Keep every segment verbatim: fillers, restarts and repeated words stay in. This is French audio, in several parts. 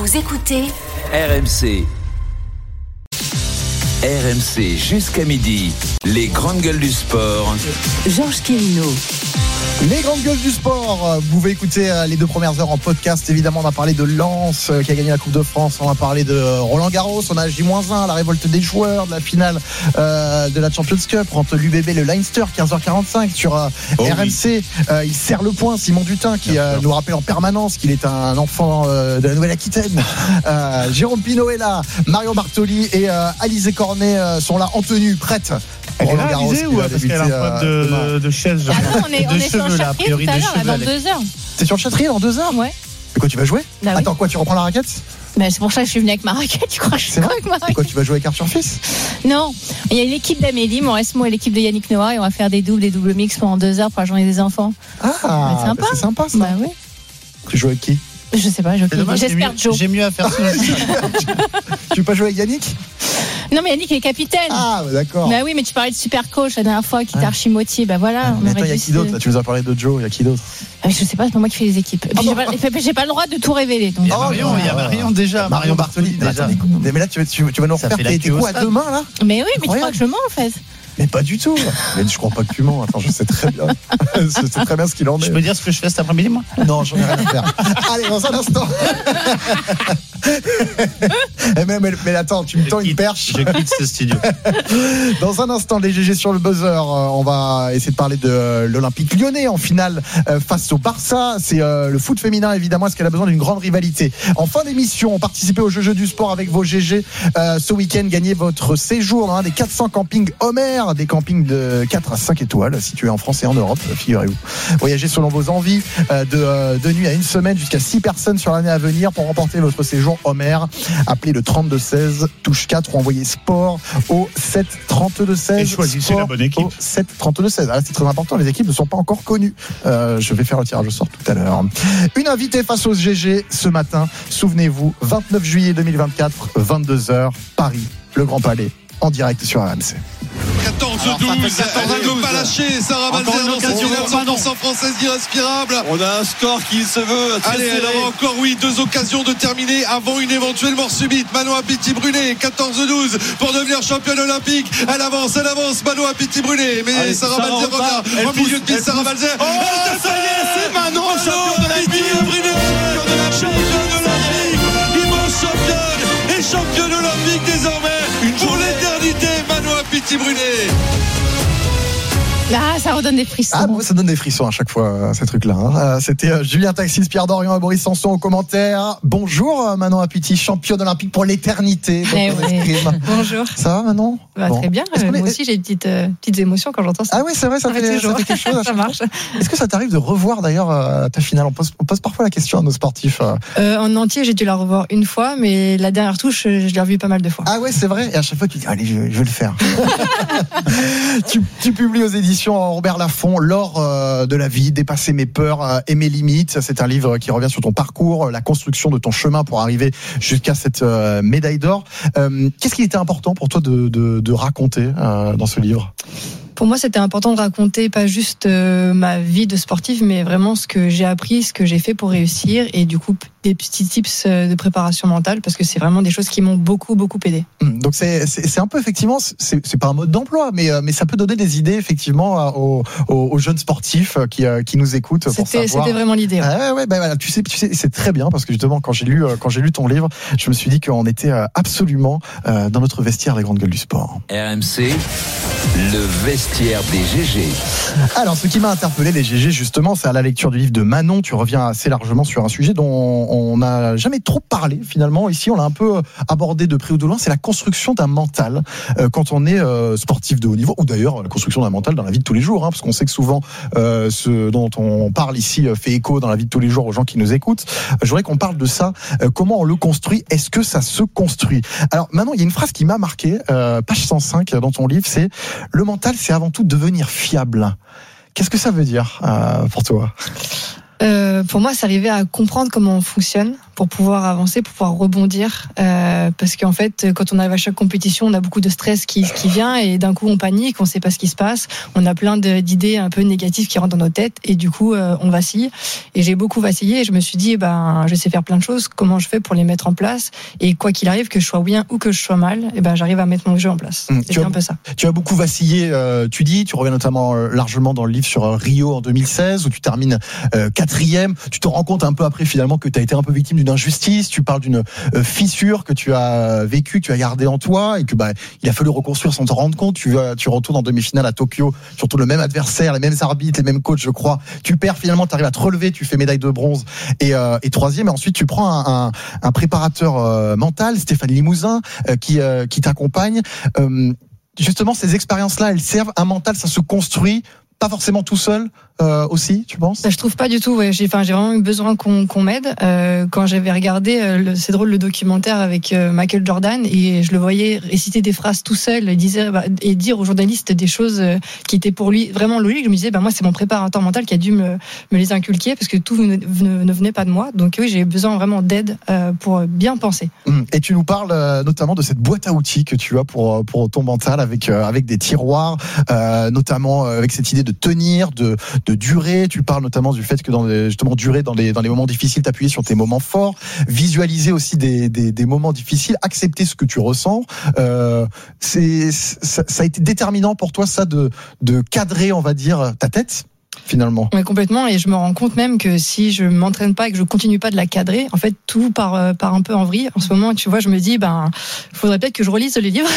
Vous écoutez R M C. R M C jusqu'à midi, les grandes gueules du sport. Georges Quirino. Les grandes gueules du sport, vous pouvez écouter les deux premières heures en podcast. Évidemment, on a parlé de Lens qui a gagné la Coupe de France. On a parlé de Roland Garros, on a J moins un, la révolte des joueurs, de la finale euh, de la Champions Cup entre l'U B B et le Leinster, quinze heures quarante-cinq sur euh, oh, R M C. Oui. Euh, il serre le point, Simon Dutin, qui euh, nous rappelle en permanence qu'il est un enfant euh, de la Nouvelle-Aquitaine. euh, Jérôme Pinault est là, Marion Bartoli et euh, Alizé Cornet euh, sont là en tenue, prêtes. Elle est là, Alizé, ou parce qu'elle a un problème de, de chaise? Ah non, on est, on est sur le Châtrier tout à l'heure, dans deux heures. T'es sur le Châtrier dans deux heures? Ouais. Et quoi, tu vas jouer? Bah, Attends, oui. quoi, tu reprends la raquette? Bah, c'est pour ça que je suis venue avec ma raquette. Tu crois que je suis avec ma raquette? Et quoi, tu vas jouer avec Arthur Fils? Non, il y a l'équipe d'Amélie, mon reste moi et l'équipe de Yannick Noah, et on va faire des doubles, des doubles mix pendant deux heures pour la journée des enfants. Ah, bah, c'est sympa. C'est sympa ça. Bah oui. Tu joues avec qui? Je sais pas, je dommage, j'espère Joe. J'ai mieux à faire ça. Tu veux pas jouer avec Yannick? Non, mais Yannick est capitaine. Ah, bah d'accord. Bah oui, mais tu parlais de super coach la dernière fois qui t'a archi motivé. Bah voilà. Ah, mais attends, il y a qui d'autre là? Tu nous as parlé de Joe, il y a qui d'autre? Ah, je sais pas, c'est pas moi qui fais les équipes. Et puis, ah, j'ai, pas, j'ai pas le droit de tout révéler. Donc. Il y a Marion, il y a Marion déjà. Marion Bartoli déjà. Mais là, tu vas, tu, tu vas nous refaire tes, tes coups à deux mains là? Mais oui, mais tu crois que je mens en fait? Mais pas du tout. Mais je crois pas que tu mens. Attends, je sais très bien. Je sais très bien ce qu'il en est. Je peux dire ce que je fais cet après-midi, moi? Non, j'en ai rien à faire. Allez, dans un instant. mais, mais, mais attends, tu me tends une perche. Je quitte ce studio. Dans un instant, les G G sur le buzzer. On va essayer de parler de l'Olympique Lyonnais en finale face au Barça. C'est le foot féminin, évidemment. Est-ce qu'elle a besoin d'une grande rivalité? En fin d'émission, participez au jeu du sport avec vos G G. Euh, ce week-end, gagnez votre séjour dans un des quatre cents campings Homer. Des campings de quatre à cinq étoiles situés en France et en Europe, figurez-vous. Voyagez selon vos envies euh, de, euh, de nuit à une semaine jusqu'à six personnes sur l'année à venir. Pour remporter votre séjour Homer, appelez le trente-deux seize, touche quatre ou envoyez sport au sept trente-deux seize. Et choisissez la bonne équipe. Au sept trente-deux seize. Ah, c'est très important, les équipes ne sont pas encore connues. Euh, je vais faire le tirage au sort tout à l'heure. Une invitée face aux G G ce matin. Souvenez-vous, vingt-neuf juillet deux mille vingt-quatre, vingt-deux heures, Paris, le Grand Palais, en direct sur R M C. quatorze douze, elle ne veut pas lâcher. Sarah Balzer dans cette finale cent pour cent française irrespirable. On a un score qui se veut très Allez, elle aura encore, oui, deux occasions de terminer avant une éventuelle mort subite. Manoa Pitti-Brunet, quatorze douze pour devenir championne olympique. Elle avance, elle avance, Manoa Pitti-Brunet. Mais Allez, Sarah Balzer revient au milieu de piste. Sarah Balzer. Oh, ça y est, c'est Manon, championne olympique. Championne olympique, immense championne et championne olympique désormais. Pour l'éternité, Manoa Pitti-Brunet. Ah, ça redonne des frissons. Ah, moi, ça donne des frissons à chaque fois, ces trucs-là. Hein. C'était euh, Julien Taxis, Pierre Dorian et Boris Sanson aux commentaires. Bonjour, Manon Apiti, championne olympique pour l'éternité. Eh oui. Bonjour. Ça va, Manon? Bah, bon. Très bien. Euh, moi est... aussi, j'ai des petites, euh, petites émotions quand j'entends ça. Ah oui, c'est vrai, ça, fait, ça fait quelque chose. Ça marche. Est-ce que ça t'arrive de revoir d'ailleurs euh, ta finale? on pose, on pose parfois la question à nos sportifs. Euh. Euh, en entier, j'ai dû la revoir une fois, mais la dernière touche, je l'ai revue pas mal de fois. Ah ouais, c'est vrai. Et à chaque fois, tu dis, allez, je, je vais le faire. tu, tu publies aux éditions Robert Laffont L'or euh, de la vie, dépasser mes peurs euh, et mes limites. C'est un livre qui revient sur ton parcours, la construction de ton chemin pour arriver jusqu'à cette euh, médaille d'or. Euh, qu'est-ce qui était important pour toi de, de, de raconter euh, dans ce livre? Pour moi, c'était important de raconter pas juste euh, ma vie de sportive, mais vraiment ce que j'ai appris, ce que j'ai fait pour réussir, et du coup des petits tips de préparation mentale, parce que c'est vraiment des choses qui m'ont beaucoup beaucoup aidé. Donc c'est c'est, c'est un peu effectivement, c'est, c'est pas un mode d'emploi, mais mais ça peut donner des idées effectivement aux, aux, aux jeunes sportifs qui qui nous écoutent. Pour c'était, savoir... c'était vraiment l'idée. Ouais, ah ouais, bah voilà, tu sais, tu sais, c'est très bien parce que justement quand j'ai lu quand j'ai lu ton livre, je me suis dit qu'on était absolument dans notre vestiaire des grandes gueules du sport. R M C, le vestiaire des G G. Alors, ce qui m'a interpellé, les G G, justement, c'est à la lecture du livre de Manon. Tu reviens assez largement sur un sujet dont on n'a jamais trop parlé, finalement. Ici, on l'a un peu abordé de près ou de loin. C'est la construction d'un mental euh, quand on est euh, sportif de haut niveau, ou d'ailleurs la construction d'un mental dans la vie de tous les jours, hein, parce qu'on sait que souvent, euh, ce dont on parle ici fait écho dans la vie de tous les jours aux gens qui nous écoutent. Je voudrais qu'on parle de ça. Euh, comment on le construit? Est-ce que ça se construit? Alors, Manon, il y a une phrase qui m'a marqué, euh, page cent cinq dans ton livre, c'est « Le mental, c'est avant tout devenir fiable ». Qu'est-ce que ça veut dire euh, pour toi? euh, Pour moi, c'est arriver à comprendre comment on fonctionne pour pouvoir avancer, pour pouvoir rebondir. Euh, parce qu'en fait, quand on arrive à chaque compétition, on a beaucoup de stress qui, qui vient et d'un coup on panique, on sait pas ce qui se passe, on a plein de, d'idées un peu négatives qui rentrent dans nos têtes et du coup euh, on vacille. Et j'ai beaucoup vacillé et je me suis dit, ben je sais faire plein de choses, comment je fais pour les mettre en place et quoi qu'il arrive, que je sois bien ou que je sois mal, et ben j'arrive à mettre mon jeu en place. Mmh, c'est un peu ça. Tu as beaucoup vacillé, euh, tu dis, tu reviens notamment euh, largement dans le livre sur euh, Rio en deux mille seize où tu termines euh, quatrième. Tu te rends compte un peu après finalement que tu as été un peu victime d'une injustice. Tu parles d'une euh, fissure que tu as vécue, que tu as gardée en toi et que bah il a fallu reconstruire sans te rendre compte. Tu vas, tu retournes en demi-finale à Tokyo, surtout le même adversaire, les mêmes arbitres, les mêmes coachs, je crois. Tu perds finalement, tu arrives à te relever, tu fais médaille de bronze et, euh, et troisième. Et ensuite tu prends un, un, un préparateur euh, mental, Stéphane Limousin, euh, qui, euh, qui t'accompagne. Euh, justement, ces expériences-là, elles servent. Un mental, ça se construit pas forcément tout seul euh, aussi, tu penses? Je trouve pas du tout. Ouais. J'ai, enfin, j'ai vraiment eu besoin qu'on, qu'on m'aide. Euh, quand j'avais regardé, euh, le, c'est drôle, le documentaire avec euh, Michael Jordan, et je le voyais réciter des phrases tout seul, et, disait, bah, et dire aux journalistes des choses euh, qui étaient pour lui vraiment logiques. Je me disais, bah moi, c'est mon préparateur mental qui a dû me, me les inculquer parce que tout ne, ne, ne venait pas de moi. Donc oui, j'ai besoin vraiment d'aide euh, pour bien penser. Et tu nous parles euh, notamment de cette boîte à outils que tu as pour pour ton mental, avec euh, avec des tiroirs, euh, notamment euh, avec cette idée de tenir, de de durer. Tu parles notamment du fait que dans les, justement durer dans les dans les moments difficiles, t'appuyer sur tes moments forts, visualiser aussi des des, des moments difficiles, accepter ce que tu ressens. Euh, c'est ça, ça a été déterminant pour toi, ça, de de cadrer, on va dire, ta tête finalement. Oui, complètement. Et je me rends compte même que si je m'entraîne pas et que je continue pas de la cadrer, en fait, tout part, euh, part un peu en vrille. En ce moment, tu vois, je me dis, ben, faudrait peut-être que je relise les livres.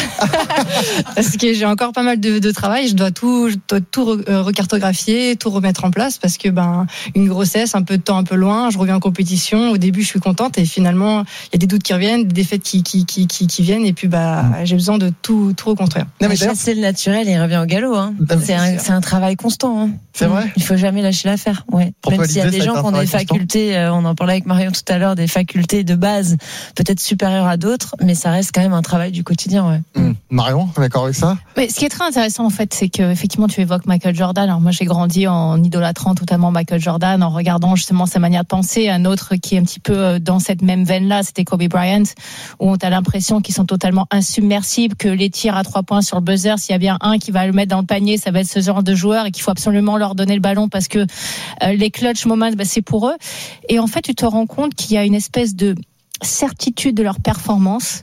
Parce que j'ai encore pas mal de, de travail. Je dois tout, je dois tout recartographier, tout remettre en place parce que, ben, une grossesse, un peu de temps un peu loin, je reviens en compétition. Au début, je suis contente et finalement, il y a des doutes qui reviennent, des défaites qui, qui, qui, qui, qui viennent et puis, bah, mmh. j'ai besoin de tout, tout reconstruire. Non, mais chasser le naturel, il revient au galop, hein. C'est un, c'est un travail constant, hein. C'est vrai? Il faut jamais lâcher l'affaire. Ouais. Même s'il y a des gens qui ont des facultés, euh, on en parlait avec Marion tout à l'heure, des facultés de base peut-être supérieures à d'autres, mais ça reste quand même un travail du quotidien. Ouais. Mmh. Marion, d'accord avec ça? Mais ce qui est très intéressant en fait, c'est que effectivement tu évoques Michael Jordan. Alors moi j'ai grandi en idolâtrant totalement Michael Jordan, en regardant justement sa manière de penser. Un autre qui est un petit peu dans cette même veine-là, c'était Kobe Bryant, où on a l'impression qu'ils sont totalement insubmersibles, que les tirs à trois points sur le buzzer, s'il y a bien un qui va le mettre dans le panier, ça va être ce genre de joueur et qu'il faut absolument leur donner le ballon parce que euh, les clutch moments, bah, c'est pour eux. Et en fait, tu te rends compte qu'il y a une espèce de certitude de leur performance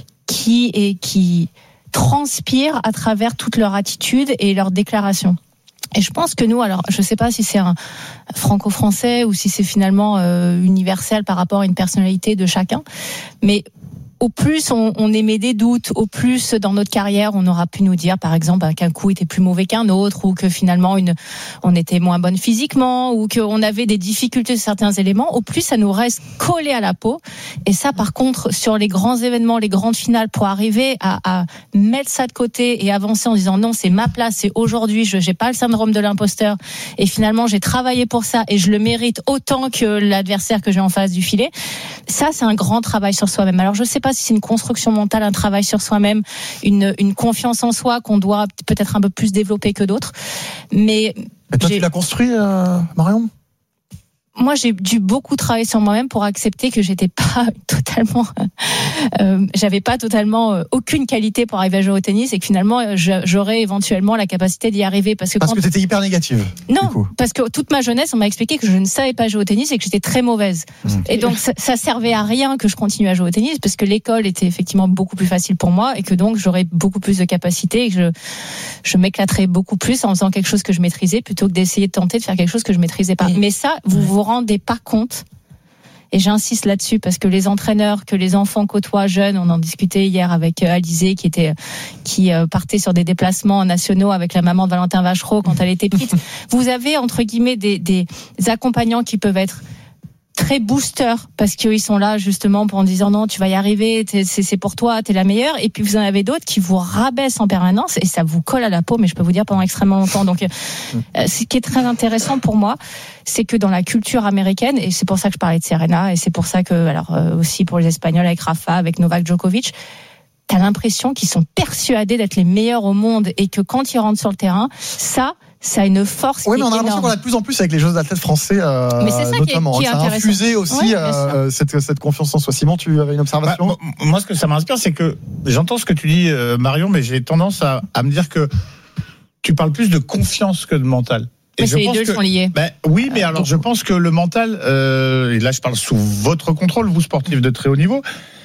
qui est qui transpire à travers toute leur attitude et leurs déclarations. Et je pense que nous, alors je sais pas si c'est un franco-français ou si c'est finalement euh, universel par rapport à une personnalité de chacun, mais au plus on, on émet des doutes, au plus dans notre carrière on aura pu nous dire par exemple qu'un coup était plus mauvais qu'un autre, ou que finalement une, on était moins bonne physiquement, ou qu'on avait des difficultés sur certains éléments, au plus ça nous reste collé à la peau. Et ça par contre sur les grands événements, les grandes finales, pour arriver à, à mettre ça de côté et avancer en disant non, c'est ma place, c'est aujourd'hui, je j'ai pas le syndrome de l'imposteur et finalement j'ai travaillé pour ça et je le mérite autant que l'adversaire que j'ai en face du filet. Ça c'est un grand travail sur soi-même. Alors je sais pas si c'est une construction mentale, un travail sur soi-même, une, une confiance en soi qu'on doit peut-être un peu plus développer que d'autres. Mais, Mais toi, tu l'as construit, euh, Marion ? Moi, j'ai dû beaucoup travailler sur moi-même pour accepter que j'étais pas totalement, euh, j'avais pas totalement euh, aucune qualité pour arriver à jouer au tennis, et que finalement, je, j'aurais éventuellement la capacité d'y arriver. Parce que parce quand... que t'étais hyper négative. Non, parce que toute ma jeunesse, on m'a expliqué que je ne savais pas jouer au tennis et que j'étais très mauvaise. Mmh. Et donc, ça, ça servait à rien que je continue à jouer au tennis, parce que l'école était effectivement beaucoup plus facile pour moi et que donc j'aurais beaucoup plus de capacité et que je, je m'éclaterais beaucoup plus en faisant quelque chose que je maîtrisais plutôt que d'essayer de tenter de faire quelque chose que je maîtrisais pas. Et... Mais ça, vous vous rendez pas compte, et j'insiste là-dessus parce que les entraîneurs que les enfants côtoient jeunes, on en discutait hier avec Alizé qui était qui partait sur des déplacements nationaux avec la maman de Valentin Vachereau quand elle était petite. Vous avez entre guillemets des, des accompagnants qui peuvent être très boosters parce qu'ils sont là justement pour en disant non, tu vas y arriver, c'est, c'est pour toi, t'es la meilleure. Et puis vous en avez d'autres qui vous rabaissent en permanence et ça vous colle à la peau, mais je peux vous dire pendant extrêmement longtemps. Donc, euh, ce qui est très intéressant pour moi, c'est que dans la culture américaine, et c'est pour ça que je parlais de Serena, et c'est pour ça que, alors euh, aussi pour les Espagnols avec Rafa, avec Novak Djokovic, t'as l'impression qu'ils sont persuadés d'être les meilleurs au monde et que quand ils rentrent sur le terrain, ça, ça a une force. Oui, mais on a énorme. l'impression qu'on a de plus en plus avec les jeux d'athlètes français, euh, mais c'est ça notamment. Qui est, qui est ça a infusé aussi ouais, euh, cette, cette confiance en soi. Simon, tu avais une observation? Bah, moi, ce que ça m'inspire, c'est que j'entends ce que tu dis, euh, Marion, mais j'ai tendance à, à me dire que tu parles plus de confiance que de mental. Et mais je c'est pense les deux que, sont liés. Ben, oui, mais euh, alors donc, je pense que le mental, euh, et là je parle sous votre contrôle, vous sportifs de très haut niveau,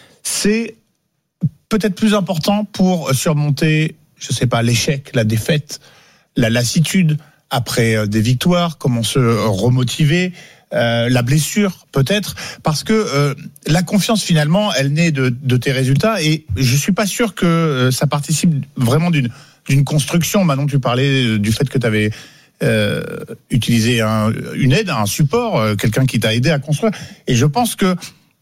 c'est peut-être plus important pour surmonter, je sais pas, l'échec, la défaite, la lassitude après des victoires, comment se remotiver, euh, la blessure peut-être, parce que euh, la confiance finalement, elle naît de, de tes résultats, et je suis pas sûr que euh, ça participe vraiment d'une d'une construction. Maintenant, tu parlais du fait que tu avais euh, utilisé un, une aide, un support, euh, quelqu'un qui t'a aidé à construire, et je pense que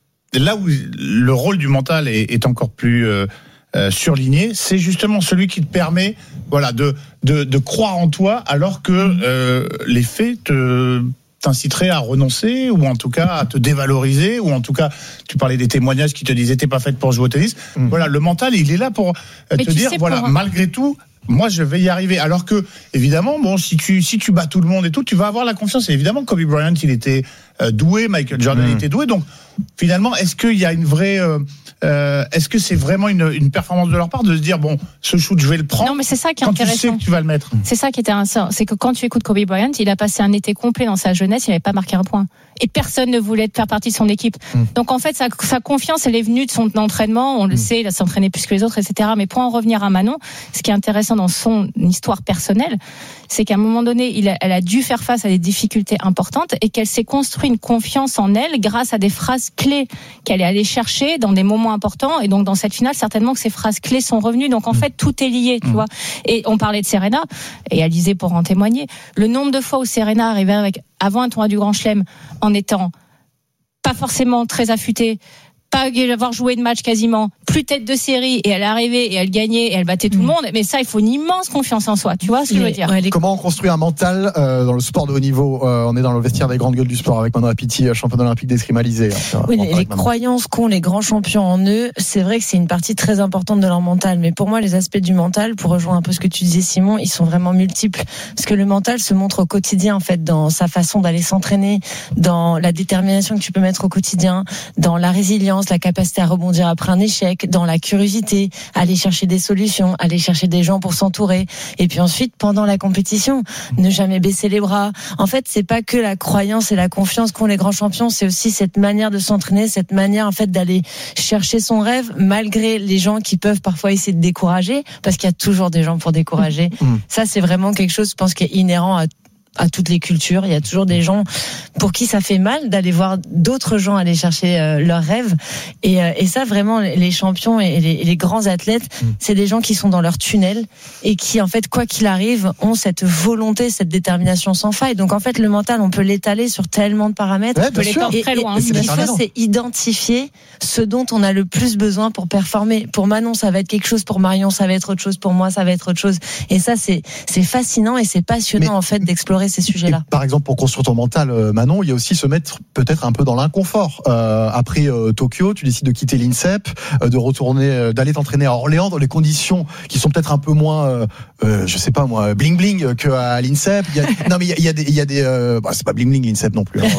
là où le rôle du mental est, est encore plus euh, Euh, surligné, c'est justement celui qui te permet, voilà, de de, de croire en toi, alors que euh, les faits te t'inciteraient à renoncer, ou en tout cas à te dévaloriser, ou en tout cas, tu parlais des témoignages qui te disaient t'es pas faite pour jouer au tennis. Mmh. Voilà, le mental, il est là pour euh, te dire, voilà, pour... malgré tout, moi je vais y arriver. Alors que, évidemment, bon, si tu si tu bats tout le monde et tout, tu vas avoir la confiance. Et évidemment, Kobe Bryant, il était euh, doué, Michael Jordan mmh. était doué. Donc, finalement, est-ce qu'il y a une vraie euh, Euh, est-ce que c'est vraiment une, une performance de leur part de se dire bon, ce shoot je vais le prendre? Non, mais c'est ça qui est quand intéressant. Tu sais que tu vas le mettre. C'est ça qui est intéressant, c'est que quand tu écoutes Kobe Bryant, il a passé un été complet dans sa jeunesse, il n'avait pas marqué un point, et personne ne voulait faire partie de son équipe. Mm. Donc en fait, sa, sa confiance, elle est venue de son entraînement. On le mm. sait, il a s'entraîné plus que les autres, et cetera. Mais pour en revenir à Manon, ce qui est intéressant dans son histoire personnelle, c'est qu'à un moment donné, il a, elle a dû faire face à des difficultés importantes, et qu'elle s'est construit une confiance en elle grâce à des phrases clés qu'elle est allée chercher dans des moments importants. Et donc dans cette finale, certainement que ces phrases clés sont revenues. Donc en fait, tout est lié, tu mmh. vois. Et on parlait de Serena, et Alizé pour en témoigner. Le nombre de fois où Serena arrivait avec, avant un tournoi du Grand Chelem, en étant pas forcément très affûtée, pas avoir joué de match quasiment, plus tête de série, et elle arrivait et elle gagnait et elle battait tout mmh. le monde. Mais ça, il faut une immense confiance en soi. Tu vois ce que je veux dire? Ouais, les... Comment on construit un mental euh, dans le sport de haut niveau? euh, On est dans le vestiaire des grandes gueules du sport avec Manon Pitti, championne olympique d'escrime alizé. Hein, oui, les, les croyances qu'ont les grands champions en eux, c'est vrai que c'est une partie très importante de leur mental. Mais pour moi, les aspects du mental, pour rejoindre un peu ce que tu disais, Simon, ils sont vraiment multiples. Parce que le mental se montre au quotidien, en fait, dans sa façon d'aller s'entraîner, dans la détermination que tu peux mettre au quotidien, dans la résilience, la capacité à rebondir après un échec, dans la curiosité, aller chercher des solutions, aller chercher des gens pour s'entourer, et puis ensuite pendant la compétition, ne jamais baisser les bras. En fait, c'est pas que la croyance et la confiance qu'ont les grands champions, c'est aussi cette manière de s'entraîner, cette manière en fait d'aller chercher son rêve malgré les gens qui peuvent parfois essayer de décourager, parce qu'il y a toujours des gens pour décourager. Mmh. Ça, c'est vraiment quelque chose, je pense, qui est inhérent à à toutes les cultures. Il y a toujours des gens pour qui ça fait mal d'aller voir d'autres gens aller chercher euh, leurs rêves, et, euh, et ça vraiment les champions et les, et les grands athlètes, mmh. c'est des gens qui sont dans leur tunnel et qui en fait quoi qu'il arrive ont cette volonté, cette détermination sans faille. Donc en fait le mental, on peut l'étaler sur tellement de paramètres, ouais, on peut l'étendre très loin. Et, et, ce qu'il faut, c'est identifier ce dont on a le plus besoin pour performer. Pour Manon ça va être quelque chose, pour Marion ça va être autre chose, pour moi ça va être autre chose, et ça c'est, c'est fascinant et c'est passionnant. Mais... en fait d'explorer ces sujets-là. Et par exemple, pour construire ton mental, Manon, il y a aussi se mettre peut-être un peu dans l'inconfort. Euh, après euh, Tokyo, tu décides de quitter l'INSEP, euh, de retourner, euh, d'aller t'entraîner à Orléans dans les conditions qui sont peut-être un peu moins, euh, euh, je sais pas moi, bling bling qu'à l'INSEP. Il y a, non mais il y a, il y a des, il y a des, euh, bah, c'est pas bling bling l'INSEP non plus. Hein,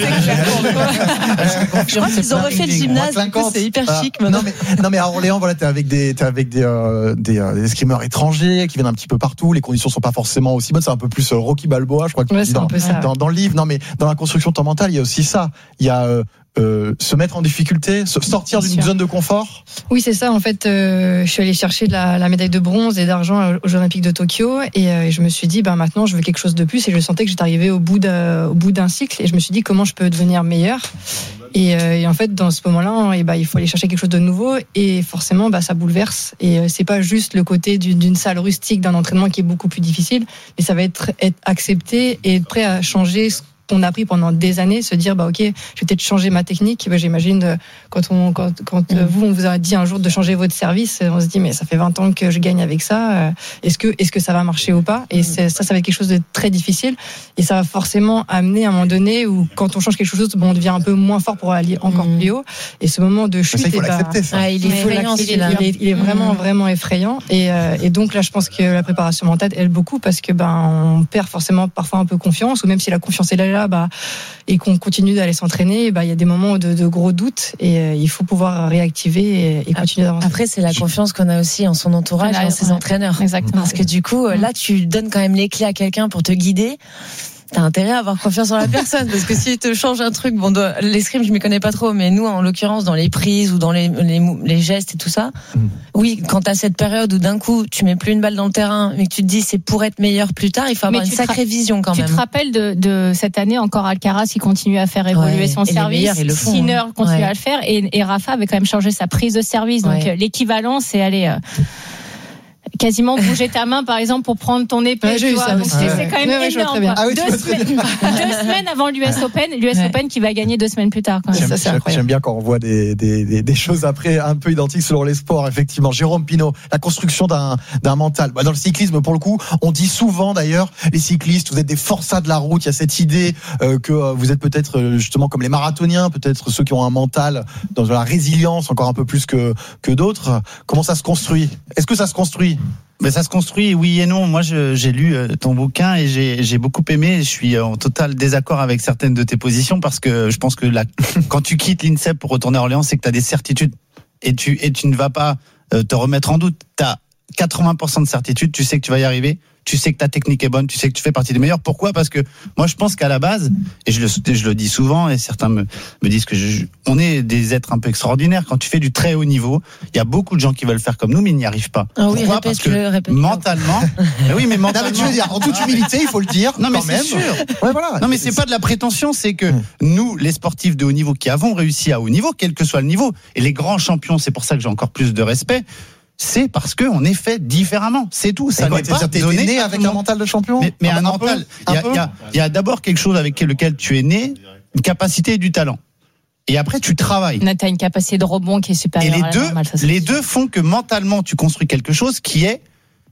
je crois qu'ils ont refait le gymnase, c'est hyper chic. Euh, non mais, non mais à Orléans, voilà, t'es avec des, t'es avec des, euh, des, euh, des escrimeurs étrangers qui viennent un petit peu partout. Les conditions sont pas forcément aussi bonnes. C'est un peu plus euh, Rocky Balboa. Je crois que ouais, tu dis dans, dans, dans le livre. Non, mais dans la construction de ton mental, il y a aussi ça. Il y a euh, euh, se mettre en difficulté, se, sortir d'une zone de confort. Oui, c'est ça. En fait, euh, je suis allée chercher de la, la médaille de bronze et d'argent aux Jeux Olympiques de Tokyo, et, euh, et je me suis dit, ben maintenant, je veux quelque chose de plus. Et je sentais que j'étais arrivée au bout d'un, au bout d'un cycle, et je me suis dit, comment je peux devenir meilleure. Et, euh, et en fait, dans ce moment-là, et bah, il faut aller chercher quelque chose de nouveau, et forcément, bah, ça bouleverse. Et euh, c'est pas juste le côté d'une, d'une salle rustique, d'un entraînement qui est beaucoup plus difficile, mais ça va être être accepté et être prêt à changer qu'on a appris pendant des années, se dire bah ok, je vais peut-être changer ma technique. Bah, j'imagine euh, quand on quand, quand euh, vous on vous a dit un jour de changer votre service, on se dit mais ça fait vingt ans que je gagne avec ça. Euh, est-ce que est-ce que ça va marcher ou pas? Et c'est, ça, ça va être quelque chose de très difficile. Et ça va forcément amener à un moment donné où quand on change quelque chose, bon, on devient un peu moins fort pour aller encore mmh. plus haut. Et ce moment de chute, ça, il faut bah, l'accepter. Ça. Ah, il est effrayant, il, est, il, est, il est vraiment mmh. vraiment effrayant. Et, euh, et donc là, je pense que la préparation mentale aide beaucoup parce que ben on perd forcément parfois un peu confiance, ou même si la confiance est là, là bah, et qu'on continue d'aller s'entraîner, bah il y a des moments de, de gros doutes et euh, il faut pouvoir réactiver et, et continuer d'avancer. Après, c'est la confiance qu'on a aussi en son entourage, voilà, et en ses ouais. entraîneurs. Exactement. Parce que du coup, mmh. là, tu donnes quand même les clés à quelqu'un pour te guider. T'as intérêt à avoir confiance en la personne, parce que s'il te change un truc, bon, l'escrime, je m'y connais pas trop, mais nous, en l'occurrence, dans les prises ou dans les, les, les gestes et tout ça, mmh. oui, quand t'as cette période où d'un coup, tu mets plus une balle dans le terrain, mais que tu te dis c'est pour être meilleur plus tard, il faut avoir mais une sacrée ra- vision quand tu même. Tu te rappelles de, de cette année encore Alcaraz qui continue à faire évoluer ouais. son et service, Sinner hein. continue ouais. à le faire, et, et Rafa avait quand même changé sa prise de service, donc ouais. l'équivalent, c'est aller... Euh, quasiment bouger ta main par exemple pour prendre ton épée ouais, tu vois, ça, donc c'est, ouais. c'est quand même ouais, énorme ouais, ah oui, deux, semaines, deux semaines avant l'U S Open l'U S ouais. Open qui va gagner deux semaines plus tard quand même. J'aime, ça, c'est j'aime, j'aime bien quand on voit des, des, des, des choses après un peu identiques selon les sports effectivement. Jérôme Pinault, la construction d'un, d'un mental dans le cyclisme pour le coup on dit souvent d'ailleurs les cyclistes vous êtes des forçats de la route, il y a cette idée euh, que euh, vous êtes peut-être euh, justement comme les marathoniens, peut-être ceux qui ont un mental dans la résilience encore un peu plus que, que d'autres. Comment ça se construit? Est-ce que ça se construit? Mais ça se construit, oui et non. Moi, je, j'ai lu ton bouquin et j'ai, j'ai beaucoup aimé. Je suis en total désaccord avec certaines de tes positions parce que je pense que la, quand tu quittes l'INSEP pour retourner à Orléans, c'est que tu as des certitudes et tu, et tu ne vas pas te remettre en doute. Tu as quatre-vingts pour cent de certitude, tu sais que tu vas y arriver. Tu sais que ta technique est bonne, tu sais que tu fais partie des meilleurs. Pourquoi? Parce que moi, je pense qu'à la base, et je le, je le dis souvent, et certains me, me disent que je, on est des êtres un peu extraordinaires. Quand tu fais du très haut niveau, il y a beaucoup de gens qui veulent faire comme nous, mais ils n'y arrivent pas. Ah oui, Pourquoi? répète, Parce que le, répète mentalement, oui, mais mentalement. Non, mais tu veux dire, en toute humilité, il faut le dire. Non, mais quand c'est même. sûr. Ouais, voilà. Non, mais c'est pas de la prétention, c'est que nous, les sportifs de haut niveau qui avons réussi à haut niveau, quel que soit le niveau, et les grands champions, c'est pour ça que j'ai encore plus de respect. C'est parce que on est fait différemment. C'est tout. Ça n'est pas donné né avec un mental de champion. Mais, mais un, un mental. Il y a, il y a, il y a d'abord quelque chose avec lequel tu es né, une capacité et du talent. Et après, tu travailles. Tu as une capacité de rebond qui est supérieure. Et les à la deux, normale, ça, les deux font que mentalement, tu construis quelque chose qui est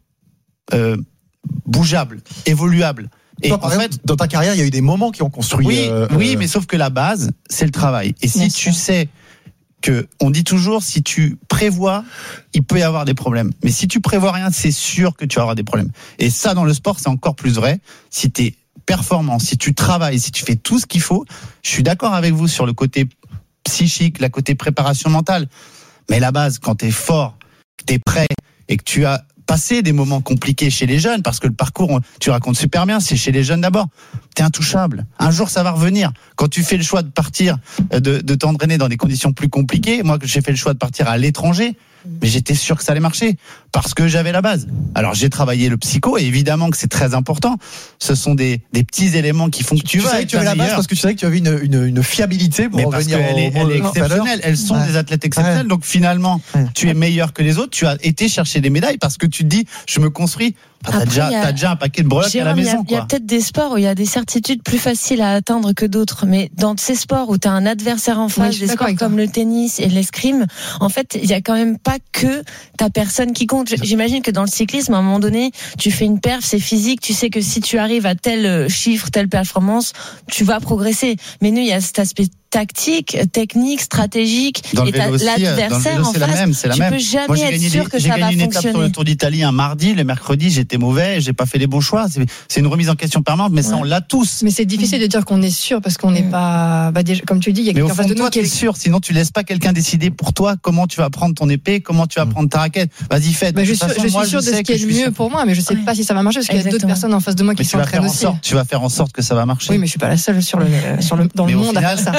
euh, bougeable, évoluable. Et Toi, en fait, dans ta carrière, il y a eu des moments qui ont construit. Oui, euh, oui, mais sauf que la base, c'est le travail. Et si Bien tu sûr. sais que on dit toujours, si tu prévois, il peut y avoir des problèmes. Mais si tu prévois rien, c'est sûr que tu auras des problèmes. Et ça, dans le sport, c'est encore plus vrai. Si tu es performant, si tu travailles, si tu fais tout ce qu'il faut, je suis d'accord avec vous sur le côté psychique, la côté préparation mentale. Mais la base, quand tu es fort, que tu es prêt et que tu as passé des moments compliqués chez les jeunes, parce que le parcours, tu racontes super bien, c'est chez les jeunes d'abord. T'es intouchable. Un jour, ça va revenir. Quand tu fais le choix de partir, de, de t'entraîner dans des conditions plus compliquées, moi, j'ai fait le choix de partir à l'étranger, mais j'étais sûr que ça allait marcher, parce que j'avais la base. Alors, j'ai travaillé le psycho, et évidemment que c'est très important. Ce sont des, des petits éléments qui font que tu, tu vas savais que tu avais la base parce que tu savais que tu avais une, une, une fiabilité pour mais revenir parce qu'elle est, elle est exceptionnelle. Elles sont ouais. des athlètes exceptionnels. Ouais. Donc, finalement, ouais. tu es meilleur que les autres. Tu as été chercher des médailles parce que tu te dis, je me construis. Bah, t'as, déjà, a, t'as déjà un paquet de breloques à la maison. Il y, y a peut-être des sports où il y a des certitudes plus faciles à atteindre que d'autres, mais dans ces sports où tu as un adversaire en face, oui, des sports comme le tennis et l'escrime, en fait, il y a quand même pas que ta personne qui compte. J'imagine que dans le cyclisme, à un moment donné, tu fais une perf, c'est physique, tu sais que si tu arrives à tel chiffre, telle performance, tu vas progresser. Mais nous, il y a cet aspect tactique, technique, stratégique, dans et aussi, l'adversaire en c'est face, la même, c'est la tu même. peux jamais Moi, j'ai être gagné sûr des, que j'ai ça va gagné une fonctionner. étape sur le Tour d'Italie un mardi, le mercredi, j'étais mauvais, j'ai pas fait les bons choix. C'est, c'est une remise en question permanente, mais ouais. ça, on l'a tous. Mais c'est difficile de dire qu'on est sûr parce qu'on n'est mmh. pas, bah, déjà, comme tu dis, il y a quelqu'un en face de nous qui est sûr. Sinon, tu laisses pas quelqu'un décider pour toi comment tu vas prendre ton épée, comment tu vas mmh. prendre ta raquette. Vas-y, fais. Bah, je, façon, je suis moi, sûr je de ce qui est le mieux pour moi, mais je sais ouais. pas si ça va marcher parce qu'il y a d'autres personnes en face de moi qui s'entraînent aussi. Tu vas faire en sorte que ça va marcher. Oui, mais je suis pas la seule sur le, sur le, dans le monde à faire ça.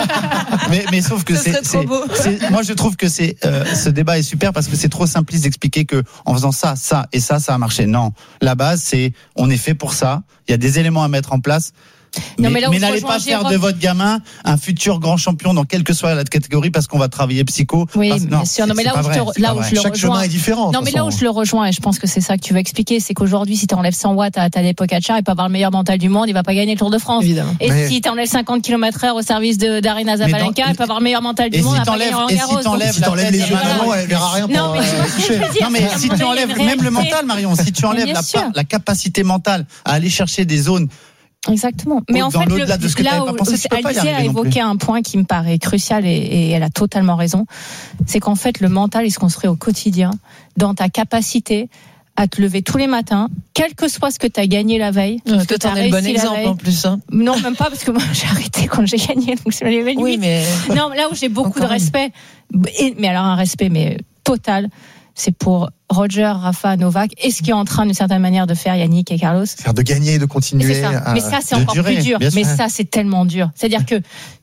Mais, mais sauf que c'est, c'est, c'est, moi je trouve que c'est, euh, ce débat est super parce que c'est trop simpliste d'expliquer que en faisant ça, ça et ça, ça a marché. Non, la base c'est, on est fait pour ça. Il y a des éléments à mettre en place. Mais, Non, mais là où mais je n'allez rejoins pas faire Jérôme- de votre gamin un futur grand champion dans quelle que soit la catégorie parce qu'on va travailler psycho. Oui, Parce- bien sûr. Non, mais c'est là pas où je vrai, te- c'est là pas où vrai. je le Chaque rejoins. chemin est différent. Non, de mais toute là où façon. je le rejoins, et je pense que c'est ça que tu veux expliquer, c'est qu'aujourd'hui, si tu enlèves cent watts à Tadej Pogacar, il peut avoir le meilleur mental du monde, il va pas gagner le Tour de France. Évidemment. Et Mais- si tu enlèves cinquante kilomètres heure au service de d'Arena Zabalenka, dans- il peut avoir le meilleur mental du Et monde, si il va pas t'enlèves- gagner Roland et si Garros. t'enlèves Donc, Si t'enlèves les yeux de voilà. Manon, elle verra rien. Non, pour, mais euh, tu vois ce que je veux dire. Non mais c'est si qu'à un tu moment enlèves donné, il y a une même le réalité. mental, Marion, si tu enlèves bien la, sûr. pa- la capacité mentale à aller chercher des zones. Exactement. Mais Au- en dans fait, l'au-delà de ce que là t'avais pas où pensé, tu peux pas y Alizé a arriver non évoqué plus. un point qui me paraît crucial et, et elle a totalement raison, c'est qu'en fait, le mental, il se construit au quotidien, dans ta capacité à te lever tous les matins, quel que soit ce que tu as gagné la veille. Ouais, ce que toi, t'en t'as es le bon réussi la exemple veille. en plus. Hein. Non, même pas, parce que moi, j'ai arrêté quand j'ai gagné, donc je me levais Oui, limite. mais Non, là où j'ai beaucoup Encore de respect, et- mais alors un respect mais total, c'est pour Roger, Rafa, Novak, et ce qui est en train d'une certaine manière de faire Yannick et Carlos. Faire de gagner, de Mais continuer. c'est ça. à- Mais ça, c'est de encore durer, plus dur. bien sûr. Mais ça, c'est tellement dur. C'est-à-dire que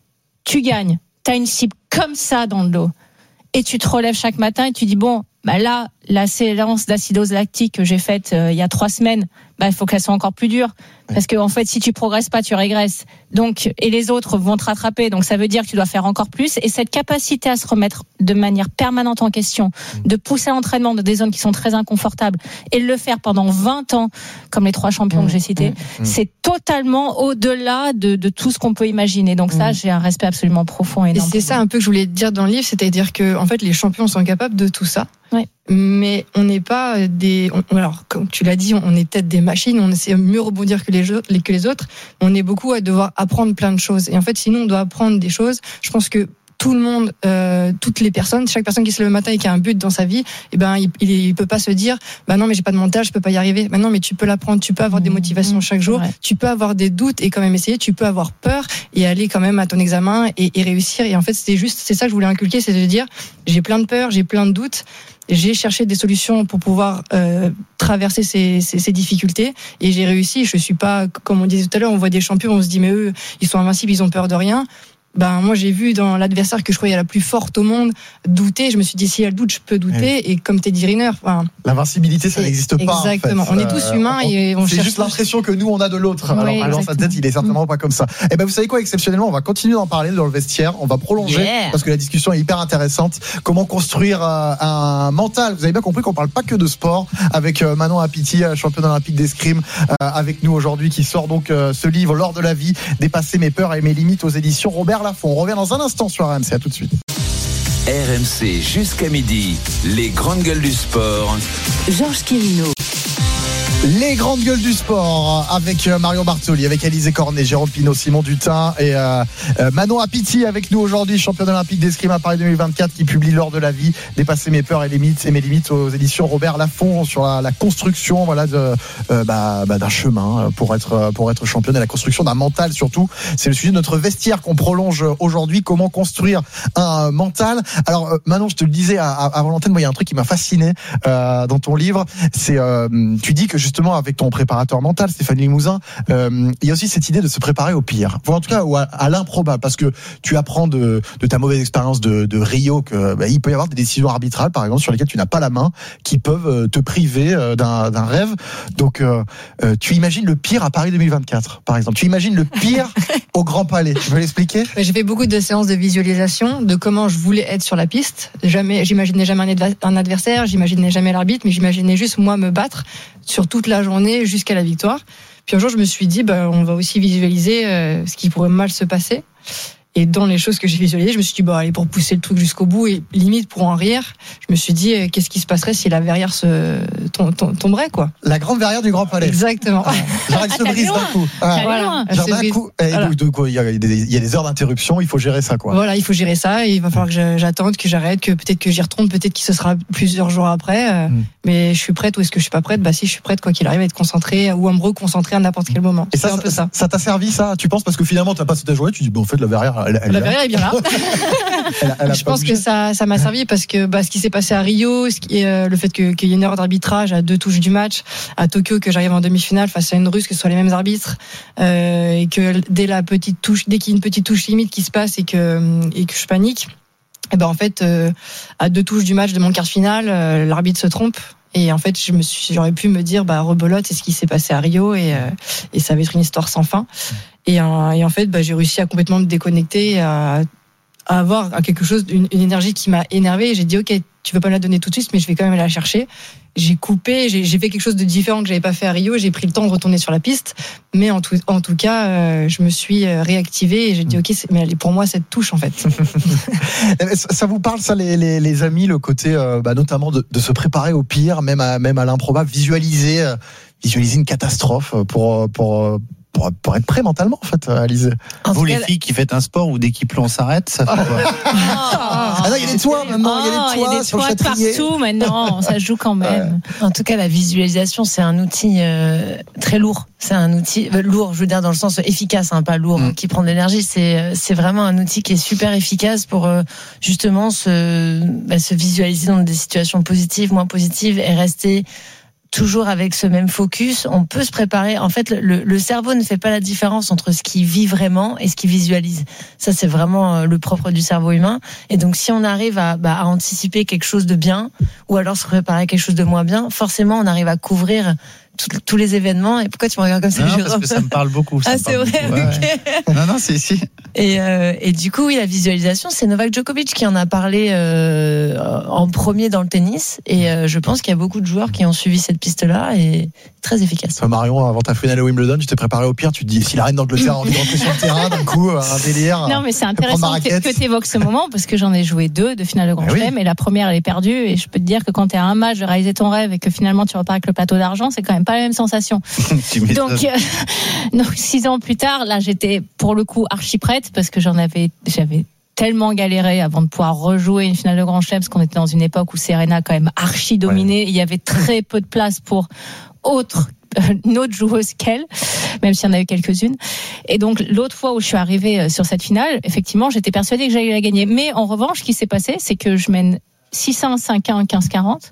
tu gagnes, tu as une cible comme ça dans le dos, et tu te relèves chaque matin et tu dis bon, bah là, la séance d'acidose lactique que j'ai faite euh, il y a trois semaines, bah il faut qu'elle soit encore plus dure. Parce que en fait, si tu progresses pas, tu régresses. Donc, et les autres vont te rattraper. Donc, ça veut dire que tu dois faire encore plus. Et cette capacité à se remettre de manière permanente en question, de pousser l'entraînement dans des zones qui sont très inconfortables, et de le faire pendant vingt ans, comme les trois champions que j'ai cités, c'est totalement au-delà de, de tout ce qu'on peut imaginer. Donc ça, j'ai un respect absolument profond et Et énorme. c'est ça un peu que je voulais dire dans le livre, c'est-à-dire que en fait les champions sont capables de tout ça. Ouais. Mais on n'est pas des. on- alors, comme tu l'as dit, on est peut-être des machines, on sait mieux rebondir que les, jeux- que les autres. On est beaucoup à devoir apprendre plein de choses. Et en fait, sinon, on doit apprendre des choses. Je pense que tout le monde, euh, toutes les personnes, chaque personne qui se lève le matin et qui a un but dans sa vie, eh ben, il, il, il peut pas se dire, bah non, mais j'ai pas de mental, je peux pas y arriver. Bah non, mais tu peux l'apprendre, tu peux avoir des motivations Mmh, chaque jour, ouais. tu peux avoir des doutes et quand même essayer, tu peux avoir peur et aller quand même à ton examen et, et réussir. Et en fait, c'était juste, c'est ça que je voulais inculquer, c'est de dire, j'ai plein de peurs, j'ai plein de doutes. J'ai cherché des solutions pour pouvoir euh, traverser ces, ces, ces difficultés et j'ai réussi. Je suis pas, comme on disait tout à l'heure, on voit des champions, on se dit mais eux, ils sont invincibles, ils ont peur de rien. Ben moi j'ai vu dans l'adversaire que je croyais la plus forte au monde douter. Je me suis dit si elle doute, je peux douter. Oui. Et comme Teddy Riner, enfin, L'invincibilité, ça C'est- n'existe pas. exactement. En fait. On est tous humains et on C'est cherche juste tous- l'impression que nous on a de l'autre. Oui, Alors, alors sa exactement. tête, il est certainement pas comme ça. Et ben vous savez quoi, exceptionnellement, on va continuer d'en parler dans le vestiaire. On va prolonger Yeah. parce que la discussion est hyper intéressante. Comment construire euh, un mental. Vous avez bien compris qu'on parle pas que de sport avec euh, Manon Apiti, euh, championne olympique d'escrime, euh, avec nous aujourd'hui, qui sort donc euh, ce livre L'or de la vie, dépasser mes peurs et mes limites aux éditions Robert Laffont. On revient dans un instant sur R M C. À tout de suite. R M C jusqu'à midi, les grandes gueules du sport. Georges Quirino. Les grandes gueules du sport avec euh, Marion Bartoli, avec Alizé Cornet, Jérôme Pinault, Simon Dutin et euh, euh, Manon Apiti avec nous aujourd'hui, championne olympique d'escrime à Paris deux mille vingt-quatre, qui publie L'or de la vie, dépasser mes peurs et les limites et mes limites aux éditions Robert Laffont, sur la, la construction, voilà, de, euh, bah, bah, d'un chemin pour être pour être championne et la construction d'un mental surtout. C'est le sujet de notre vestiaire qu'on prolonge aujourd'hui. Comment construire un mental. Alors euh, Manon, je te le disais à- à- avant l'antenne, moi il y a un truc qui m'a fasciné euh, dans ton livre, c'est euh, tu dis que justement avec ton préparateur mental Stéphane Limousin, euh, il y a aussi cette idée de se préparer au pire, ou en tout cas ou à, à l'improbable, parce que tu apprends de, de ta mauvaise expérience de, de Rio que bah, il peut y avoir des décisions arbitrales par exemple sur lesquelles tu n'as pas la main, qui peuvent euh, te priver euh, d'un, d'un rêve. Donc euh, euh, tu imagines le pire à Paris deux mille vingt-quatre par exemple, tu imagines le pire au Grand Palais. Tu peux l'expliquer? j'ai fait beaucoup de séances de visualisation de comment je voulais être sur la piste. Jamais, j'imaginais jamais un adva- un adversaire, j'imaginais jamais l'arbitre, mais j'imaginais juste moi me battre sur toute la journée jusqu'à la victoire. Puis un jour, je me suis dit, bah, on va aussi visualiser euh, ce qui pourrait mal se passer. Et dans les choses que j'ai visualisées, je me suis dit, bon, allez, pour pousser le truc jusqu'au bout et limite pour en rire, je me suis dit, euh, qu'est-ce qui se passerait si la verrière se tom- tom- tomberait, quoi. La grande verrière du Grand Palais. Exactement. Genre elle se Ah, t'as brise vu d'un loin. coup. Ah. T'as Voilà. loin. Elle Genre se d'un brise. coup, et Voilà. donc, de quoi, il y, a des, il y a des heures d'interruption, il faut gérer ça, quoi. Voilà, il faut gérer ça et il va falloir que je- j'attende, que j'arrête, que peut-être que j'y retourne, peut-être que ce sera plusieurs jours après. euh, Mm. Mais je suis prête ou est-ce que je suis pas prête? Bah si je suis prête, quoi qu'il arrive, à être concentrée ou à me reconcentrer à n'importe quel moment. Et C'est ça, un peu ça. ça t'a servi, ça? Tu penses, parce que finalement, t'as passé ta journée, tu dis, bon, en fait, la verrière, elle, elle, La elle- verrière est bien là. elle a- elle a Je pas pense bougé. que ça, ça m'a servi parce que bah, ce qui s'est passé à Rio, ce qui est, euh, le fait que- qu'il y ait une erreur d'arbitrage à deux touches du match, à Tokyo que j'arrive en demi-finale face à une Russe, que ce soit les mêmes arbitres, euh, et que dès la petite touche, dès qu'il y a une petite touche limite qui se passe et que et que je panique, et ben en fait, euh, à deux touches du match de mon quart de finale, euh, l'arbitre se trompe. Et en fait, je me suis, j'aurais pu me dire, bah, rebelote, c'est ce qui s'est passé à Rio et, euh, et ça va être une histoire sans fin. Et, euh, et en fait, bah, j'ai réussi à complètement me déconnecter, à, à avoir quelque chose, une, une énergie qui m'a énervée. Et j'ai dit, ok, tu veux pas me la donner tout de suite, mais je vais quand même aller la chercher. J'ai coupé, j'ai, j'ai fait quelque chose de différent que j'avais pas fait à Rio. J'ai pris le temps de retourner sur la piste, mais en tout, en tout cas, euh, je me suis réactivée et j'ai dit ok, c'est, mais pour moi cette touche en fait. Ça vous parle ça les, les, les amis, le côté euh, bah, notamment de, de se préparer au pire, même à même à l'improbable, visualiser euh, visualiser une catastrophe pour pour Pour, pour être prêt mentalement, en fait, Alizé. En Vous, les cas, filles qui faites un sport où dès qu'il pleut, on s'arrête, ça fait quoi? Ah non, il y a des toits maintenant, il y a des toits, il y a des toits partout maintenant, ça joue quand même. Ouais. En tout cas, la visualisation, c'est un outil euh, très lourd. C'est un outil euh, lourd, je veux dire dans le sens efficace, hein, pas lourd, mmh. qui prend de l'énergie. C'est c'est vraiment un outil qui est super efficace pour euh, justement se bah, se visualiser dans des situations positives, moins positives, et rester toujours avec ce même focus. On peut se préparer. En fait, le, le cerveau ne fait pas la différence entre ce qu'il vit vraiment et ce qu'il visualise. Ça, c'est vraiment le propre du cerveau humain. Et donc, si on arrive à, bah, à anticiper quelque chose de bien, ou alors se préparer à quelque chose de moins bien, forcément, on arrive à couvrir tous les événements. Et pourquoi tu me regardes comme ça, non, Jérôme? Parce que ça me parle beaucoup. Ah, c'est vrai, beaucoup. Ouais, okay. Ouais. Non, non, c'est ici. Et, euh, et du coup, oui, la visualisation, c'est Novak Djokovic qui en a parlé euh, en premier dans le tennis. Et euh, je pense qu'il y a beaucoup de joueurs qui ont suivi cette piste-là et très efficace. Marion, avant ta finale à Wimbledon, tu t'es préparé au pire. Tu te dis, si la reine d'Angleterre a envie de rentrer sur le terrain, d'un coup, un délire. Non, mais c'est intéressant que, que tu évoques ce moment parce que j'en ai joué deux de finale de Grand Chelem oui. et la première, elle est perdue. Et je peux te dire que quand tu es à un match de réaliser ton rêve et que finalement tu repars avec le plateau d'argent, c'est quand même pas la même sensation. donc, euh, donc, six ans plus tard, là, j'étais pour le coup archi prête parce que j'en avais, j'avais tellement galéré avant de pouvoir rejouer une finale de Grand Chelem parce qu'on était dans une époque où Serena quand même archi dominée. Ouais. Il y avait très peu de place pour autre, euh, une autre joueuse qu'elle, même s'il y en a eu quelques-unes. Et donc, l'autre fois où je suis arrivée sur cette finale, effectivement, j'étais persuadée que j'allais la gagner. Mais en revanche, ce qui s'est passé, c'est que je mène six un, cinq un, quinze quarante.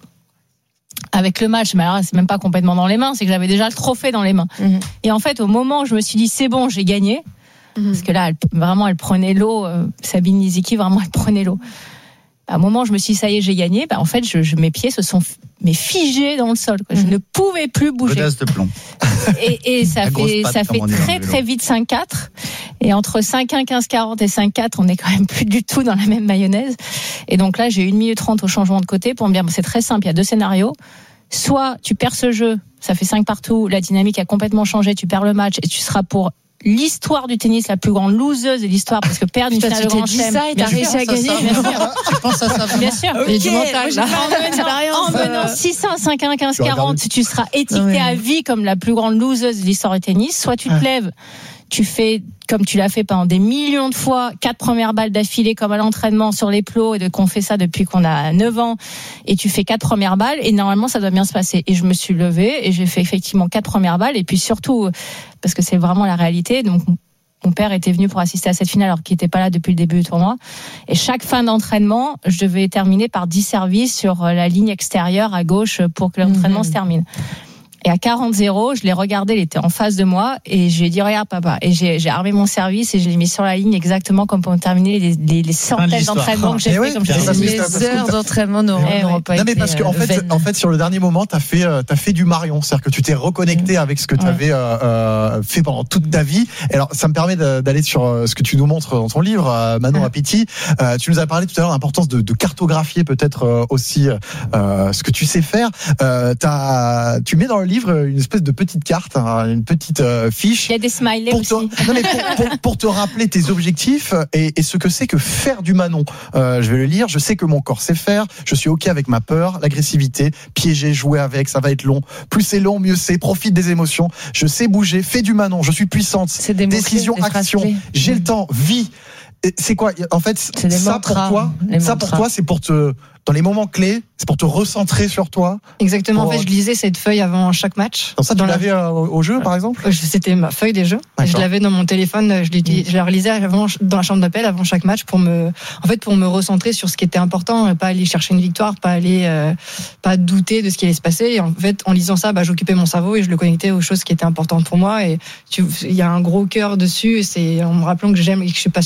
Avec le match, mais alors c'est même pas complètement dans les mains, c'est que j'avais déjà le trophée dans les mains. Mmh. Et en fait, au moment où je me suis dit c'est bon, j'ai gagné, mmh. parce que là, elle, vraiment, elle prenait l'eau. Euh, Sabine Lisicki, vraiment, elle prenait l'eau. À un moment où je me suis dit ça y est, j'ai gagné, bah, en fait, je, je, mes pieds se sont mais figés dans le sol. Quoi. Mmh. Je ne pouvais plus bouger. Godasse de plomb. Et, et ça fait, patte, ça fait très très vite cinq quatre. Et entre cinq un, quinze quarante et cinq quatre, on est quand même plus du tout dans la même mayonnaise. Et donc là, j'ai eu une minute trente au changement de côté pour me dire, c'est très simple, il y a deux scénarios. Soit tu perds ce jeu, ça fait cinq partout, la dynamique a complètement changé, tu perds le match et tu seras pour l'histoire du tennis la plus grande loseuse de l'histoire parce que perdre une finale de Grand Chelem, ça et t'as réussi à gagner. Bien sûr. Tu penses à ça? Bien sûr. Okay, du mental, là. En menant six un, cinq un, quinze quarante, tu seras étiqueté à vie comme la plus grande loseuse de l'histoire du tennis. Soit tu te lèves, tu fais comme tu l'as fait pendant des millions de fois, quatre premières balles d'affilée comme à l'entraînement sur les plots et de qu'on fait ça depuis qu'on a neuf ans et tu fais quatre premières balles et normalement ça doit bien se passer. Et je me suis levée et j'ai fait effectivement quatre premières balles et puis surtout parce que c'est vraiment la réalité. Donc mon père était venu pour assister à cette finale alors qu'il n'était pas là depuis le début du tournoi. Et chaque fin d'entraînement, je devais terminer par dix services sur la ligne extérieure à gauche pour que l'entraînement mmh. se termine. Et à quarante zéro, je l'ai regardé, il était en face de moi, et je lui ai dit, regarde papa. Et j'ai, j'ai armé mon service et je l'ai mis sur la ligne exactement comme pour terminer les, les, les centaines d'entraînements que j'ai fait. Oui, comme je les heures d'entraînement n'auront eh pas non, été mais parce qu'en fait, en fait, sur le dernier moment, t'as fait, t'as fait du Marion. C'est-à-dire que tu t'es reconnecté mmh. avec ce que tu avais euh, fait pendant toute ta vie. Et alors, ça me permet d'aller sur ce que tu nous montres dans ton livre, Manon mmh. Apiti. Euh, tu nous as parlé tout à l'heure de l'importance de, de cartographier peut-être aussi euh, ce que tu sais faire. Euh, t'as, tu mets dans le livre une espèce de petite carte, hein, une petite euh, fiche. Il y a des smileys pour aussi. Te, non mais pour, pour, pour te rappeler tes objectifs et, et ce que c'est que faire du Manon. Euh, je vais le lire. Je sais que mon corps sait faire. Je suis ok avec ma peur, l'agressivité, piéger, jouer avec. Ça va être long. Plus c'est long, mieux c'est. Profite des émotions. Je sais bouger. Fais du Manon. Je suis puissante. C'est des décision, mots-clés, des action. J'ai mmh. le temps. Vie. C'est quoi en fait ça mantras, pour toi ça pour toi c'est pour te dans les moments clés c'est pour te recentrer sur toi. Exactement. Pour... En fait je lisais cette feuille avant chaque match. Dans ça tu dans l'avais la... au jeu par exemple. C'était ma feuille des jeux. D'accord. Je l'avais dans mon téléphone. Je, mmh. je la relisais avant, dans la chambre d'appel avant chaque match pour me en fait pour me recentrer sur ce qui était important, pas aller chercher une victoire, pas aller euh, pas douter de ce qui allait se passer. Et en fait en lisant ça bah, j'occupais mon cerveau et je le connectais aux choses qui étaient importantes pour moi. Et il y a un gros cœur dessus. C'est en me rappelant que j'aime et que je suis passionnée d'escrime.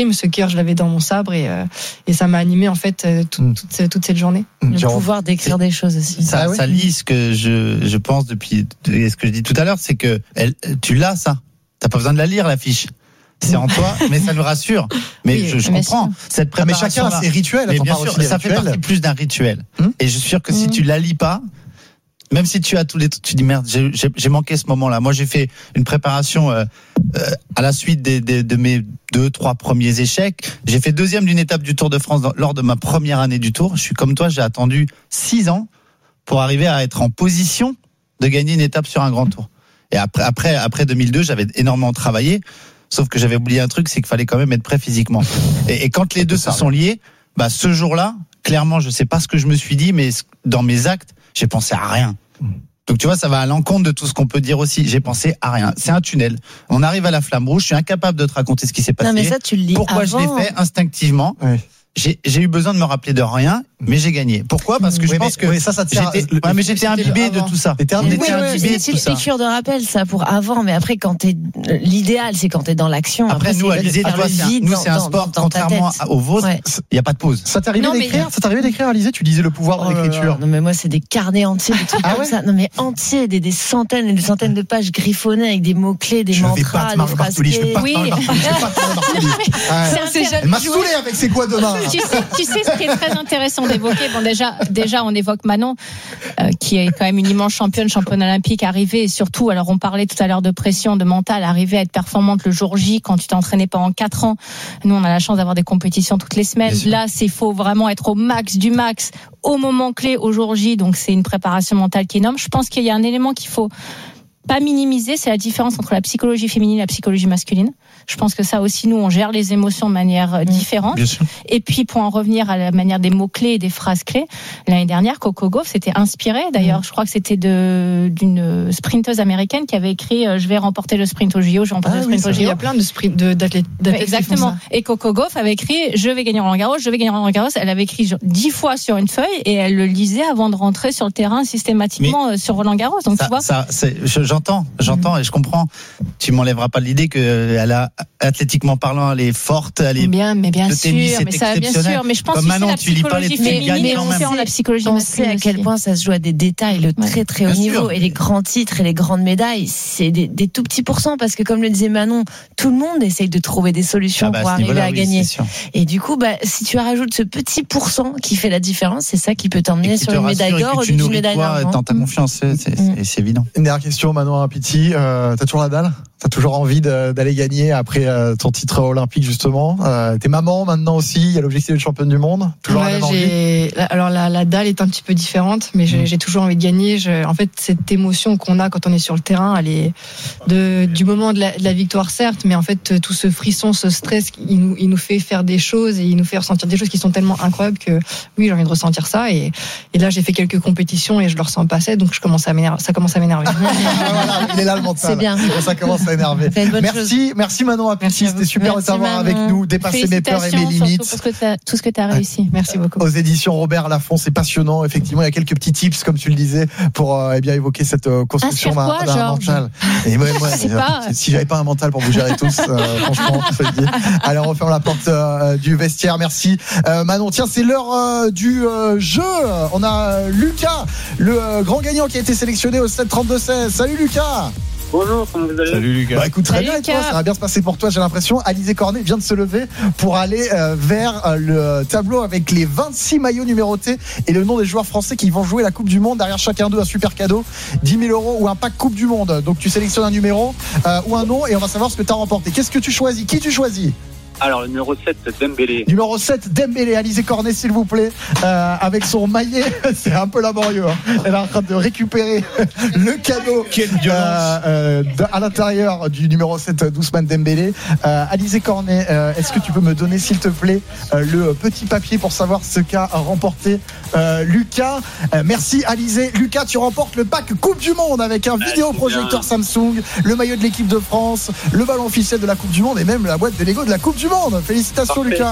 m'exprime. Ce cœur, je l'avais dans mon sabre et, euh, et ça m'a animé en fait euh, tout, Mm. toute, toute cette journée. Le Jérôme. pouvoir d'écrire des choses aussi. Ça, Ah oui. ça lie ce que je, je pense depuis ce que je dis tout à l'heure, c'est que elle, tu l'as ça. T'as pas besoin de la lire la fiche. C'est en toi, mais ça nous rassure. Mais Oui, je, je bien comprends sûr. cette Ah, mais préparation. chacun a ses rituels. Mais T'en bien parles sûr, aussi des ça fait rituels. partie plus d'un rituel. Hum Et je suis sûr que si Hum. tu la lis pas, même si tu as tous les, tu dis merde, j'ai, j'ai, j'ai manqué ce moment-là. Moi, j'ai fait une préparation euh, euh, à la suite des, des, de mes deux, trois premiers échecs. J'ai fait deuxième d'une étape du Tour de France dans, lors de ma première année du Tour. Je suis comme toi, j'ai attendu six ans pour arriver à être en position de gagner une étape sur un grand tour. Et après, après, après deux mille deux, j'avais énormément travaillé. Sauf que j'avais oublié un truc, c'est qu'il fallait quand même être prêt physiquement. Et, et quand les deux se sont liés, bah ce jour-là, clairement, je sais pas ce que je me suis dit, mais dans mes actes, j'ai pensé à rien. Donc tu vois, ça va à l'encontre de tout ce qu'on peut dire aussi. J'ai pensé à rien. C'est un tunnel. On arrive à la flamme rouge. Je suis incapable de te raconter ce qui s'est passé. Non, mais ça, tu le lis Pourquoi avant. je l'ai fait instinctivement. Ouais. J'ai, j'ai eu besoin de me rappeler de rien, mais j'ai gagné. Pourquoi ? Parce que Oui, je mais- pense que oui, ça, ça te sert à- j'étais, le- ouais, mais j'étais imbibé de avant. tout ça. T'étais On imbibé. était Oui, oui, imbibé de C'est tout ça. une piqûre de rappel, ça, pour avant, mais après, quand t'es, l'idéal, c'est quand t'es dans l'action. Après, nous, c'est de Alizé, faire toi, le c'est un, vide nous, dans- c'est un dans- sport, dans ta contrairement tête. au vôtre, il Ouais. n'y a pas de pause. Ça t'arrivait Non, mais- d'écrire Ça t'arrivait d'écrire, Alizé? Tu disais le pouvoir de Oh là là. l'écriture. Non, mais moi, c'est des carnets entiers, des trucs Ah comme ouais ça. Non, mais entiers, des, des centaines et des centaines de pages griffonnées avec des mots-clés, des Je vais mantras, battre des Mario phrases Bartoli. Je vais clés. battre Oui. Mario Bartoli. Je vais battre Mario Bartoli. Ouais. C'est Elle m'a saoulé avec ses quoi demain. Tu sais, tu sais ce qui est très intéressant d'évoquer. Bon, déjà, déjà, on évoque Manon, euh, qui est quand même une immense championne, championne olympique, arrivée et surtout, alors on parlait tout à l'heure de pression, de mental, arriver à être performante le jour J quand tu t'es entraîné pendant quatre ans. Nous, on a la chance d'avoir des compétitions toutes les semaines. Là, c'est faut vraiment être au max du max au moment clé au jour J. Donc, c'est une préparation mentale qui est énorme. Je pense qu'il y a un élément qu'il faut pas minimiser, c'est la différence entre la psychologie féminine et la psychologie masculine. Je pense que ça aussi, nous, on gère les émotions de manière euh, différente. Bien sûr. Et puis, pour en revenir à la manière des mots-clés et des phrases-clés, l'année dernière, Coco Gauff s'était inspirée. D'ailleurs, je crois que c'était de, d'une sprinteuse américaine qui avait écrit euh, « Je vais remporter le sprint au J O, je vais remporter Ah le oui, sprint au ça, Il J y O a ». plein de sprint de- d'athlètes, d'athlètes qui font Exactement. ça. Et Coco Gauff avait écrit « Je vais gagner Roland Garros, je vais gagner Roland Garros ». Elle avait écrit genre dix fois sur une feuille et elle le lisait avant de rentrer sur le terrain systématiquement euh, sur Roland Garros. Donc, Ça, tu vois, ça, c'est, je- j'entends, j'entends et je comprends. Tu m'enlèveras pas l'idée que euh, elle a, athlétiquement parlant, elle est forte, elle est. bien, mais bien le sûr, tennis, c'est mais ça, bien exceptionnel. sûr. Mais je pense Comme que Manon, c'est la tu lis pas les psychologie trucs, féminine gagne et quand même. différente de la psychologie On sait masculine à quel aussi. point ça se joue à des détails, le très très haut Bien niveau. sûr. Et les grands titres et les grandes médailles, c'est des, des tout petits pourcents parce que comme le disait Manon, tout le monde essaye de trouver des solutions Ah bah, pour à ce arriver niveau-là, à oui, gagner. c'est sûr. Et du coup, bah, si tu rajoutes ce petit pourcent qui fait la différence, c'est ça qui peut Et t'emmener qui sur te une médaille rassure et d'or que au tu lieu d'une nourris médaille toi d'argent. dans ta confiance, c'est, c'est, Mm. c'est, c'est évident. Une dernière question, Manon Rapiti. Euh, t'as toujours la dalle? T'as toujours envie de- d'aller gagner après euh, ton titre olympique, justement? Euh, t'es maman maintenant aussi. Il y a l'objectif d'être championne du monde. Toujours la Ouais, même envie? j'ai- alors la, la dalle est un petit peu différente, mais j'ai, j'ai toujours envie de gagner. Je, en fait, cette émotion qu'on a quand on est sur le terrain, elle est de, du moment de la, de la victoire, certes, mais en fait, tout ce frisson, ce stress, il nous, il nous fait faire des choses et il nous fait ressentir des choses qui sont tellement incroyables que oui, j'ai envie de ressentir ça. Et, et là, j'ai fait quelques compétitions et je le ressens passer, donc je commence à m'énerver, ça commence à m'énerver. Ah, voilà, il est là le mental. C'est bien. Ça commence à énerver. C'est une bonne chose. Merci, merci Manon Rapiti. Merci à vous. C'était super de Merci, t'avoir avec Manon. nous, dépasser mes peurs et mes Félicitations, limites. surtout pour ce que t'as- tout ce que tu as réussi. Merci beaucoup. Aux éditions Robert Laffont, c'est passionnant. Effectivement, il y a quelques petits tips, comme tu le disais, pour euh, eh bien évoquer cette euh, construction Ah, sur d'un quoi, d'un Georges mental. Et ouais, ouais, Je sais euh, pas. Si j'avais pas un mental pour vous gérer tous, euh, franchement, je te le dis. Allez, on referme la porte euh, du vestiaire. Merci, euh, Manon. Tiens, c'est l'heure euh, du euh, jeu. On a euh, Lucas, le euh, grand gagnant qui a été sélectionné au sept trente-deux seize. Salut Lucas. Bonjour, comment vous allez? Salut Lucas. Bah écoute, très Salut, bien, et toi, Lucas. ça va bien se passer pour toi, j'ai l'impression. Alizé Cornet vient de se lever pour aller euh, vers euh, le tableau avec les vingt-six maillots numérotés et le nom des joueurs français qui vont jouer la Coupe du Monde. Derrière chacun d'eux, un super cadeau, dix mille euros ou un pack Coupe du Monde. Donc tu sélectionnes un numéro euh, ou un nom et on va savoir ce que tu as remporté. Qu'est-ce que tu choisis? Qui tu choisis? Alors, le numéro sept, Dembélé. Numéro sept, Dembélé. Alizé Cornet, s'il vous plaît, euh, avec son maillet. C'est un peu laborieux, hein. Elle est en train de récupérer le cadeau euh, euh, de- à l'intérieur du numéro sept, d'Ousmane Dembélé. euh, Alizé Cornet, euh, est-ce que tu peux me donner, s'il te plaît, euh, le petit papier pour savoir ce qu'a remporté euh, Lucas? euh, Merci Alizé. Lucas, tu remportes le pack Coupe du Monde avec un vidéoprojecteur Samsung, le maillot de l'équipe de France, le ballon officiel de la Coupe du Monde et même la boîte de Lego de la Coupe du Monde. Félicitations. Parfait. Lucas.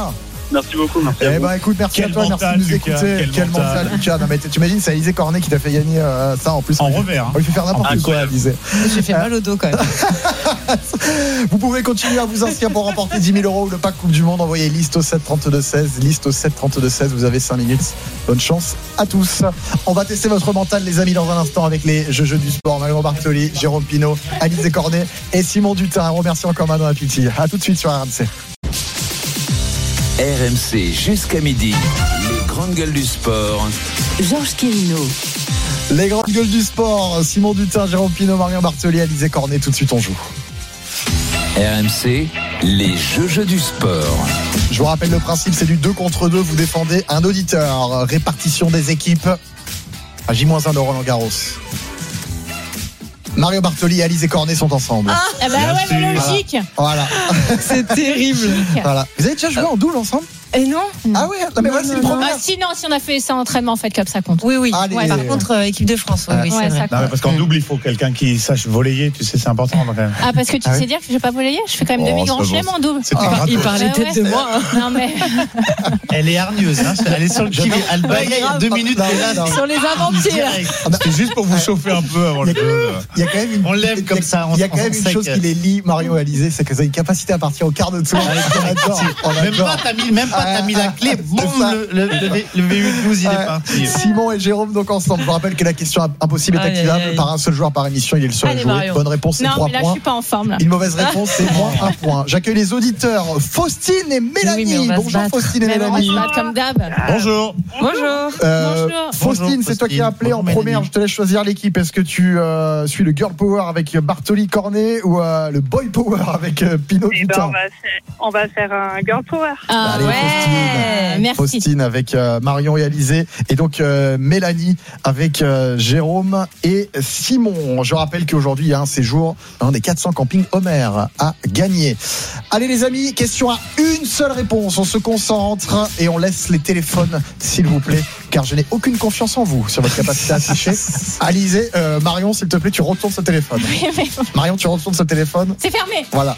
Merci beaucoup. Merci à Eh vous. ben écoute, merci Quel à toi, mental, merci de nous Lucas, écouter. quel Quel mental. mental, Lucas. Non, mais t'imagines, c'est Alizé Cornet qui t'a fait gagner euh, ça en plus. En on lui- revers, hein. On lui fait faire n'importe quoi, Incroyable. Alizé. J'ai fait mal au dos quand même. Vous pouvez continuer à vous inscrire pour remporter dix mille euros ou le pack Coupe du Monde. Envoyez liste au sept trente-deux seize. Liste au sept trente-deux seize. Vous avez cinq minutes. Bonne chance à tous. On va tester votre mental, les amis, dans un instant avec les jeux, jeux du sport. Manuel Bartoli, Jérôme Pinault, Alizé Cornet et Simon Dutin. Un remercie encore Manon Apiti. À tout de suite sur R M C. R M C jusqu'à midi. Les grandes gueules du sport. Georges Quirino. Les grandes gueules du sport. Simon Dutin, Jérôme Pinault, Marion Bartoli, Alizé Cornet. Tout de suite, on joue. R M C, les jeux, jeux du sport. Je vous rappelle le principe, c'est du deux contre deux. Vous défendez un auditeur. Répartition des équipes. À J moins un de Roland Garros. Mario Bartoli et Alizé Cornet sont ensemble. Ah, bah ouais, mais logique. Voilà. C'est terrible. Voilà. Vous avez déjà joué en double ensemble? Et non. Ah ouais, non, mais voilà, c'est une Ah, première. si, non, si on a fait ça en entraînement, faites comme ça compte. Oui, oui. Allez. Ouais, par contre, euh, équipe de France, oui, Ah. oui, Ouais, c'est ça vrai. compte. Non, mais parce qu'en double, il faut quelqu'un qui sache voler, tu sais, c'est important quand même. Ah, parce que tu Ah sais oui. dire que je vais pas voler, je fais quand même Oh, demi-grand c'est chelem bon. en double. C'est pas grave. Il parlait Ouais, peut-être ouais. de moi. hein. Non, mais Elle est hargneuse, hein. Elle est sur le kill. Elle balaye il y a deux minutes. Non, elle est là. non. Sur les avant-pieds. là. C'est juste pour vous chauffer un peu avant le jeu. Il y a quand même une, On l'aime il y a- comme ça, on- Il y a quand on même une sait chose que- qui les lie, Mario et Alizé, c'est qu'elles ont une capacité à partir au quart de tour. On adore. On Même adore. pas, t'as mis, même pas, t'as mis la clé. Boum, C'est ça. le, le, le, V- le V huit douze, il est Ouais. parti. Simon et Jérôme donc ensemble. Je vous rappelle que la question impossible est Aïe, activable aïe, aïe. par un seul joueur par émission. Il est le seul Allez, à jouer. Marion. Bonne réponse, c'est non, trois mais là, je points. suis pas en forme là. Une mauvaise réponse, c'est moins un point. J'accueille les auditeurs Faustine et Mélanie. Oui, mais on va se Bonjour battre. Faustine et Mais on va Mélanie. se battre comme d'hab. Bonjour. Bonjour. Euh, Bonjour. Faustine, Bonjour, c'est toi qui Faustine. as appelé en Bonjour, première. Mélanie. Je te laisse choisir l'équipe. Est-ce que tu euh, suis le Girl Power avec Bartoli Cornet ou euh, le Boy Power avec euh, Pinot Eh ben, Dutin? on, va faire, on va faire un girl power. Ah, Allez, ouais. Faustine. Merci. Faustine avec euh, Marion et Alizé et donc euh, Mélanie avec euh, Jérôme et Simon. Je rappelle qu'aujourd'hui il y a un séjour dans des quatre cents campings Homer à gagner. Allez les amis, question à une seule réponse. On se concentre et on laisse les téléphones s'il vous plaît, car je n'ai aucune confiance en vous sur votre capacité à tricher. Alizé, euh, Marion s'il te plaît, tu retournes ce téléphone. Oui, mais Marion, tu retournes ce téléphone. c'est fermé. Voilà.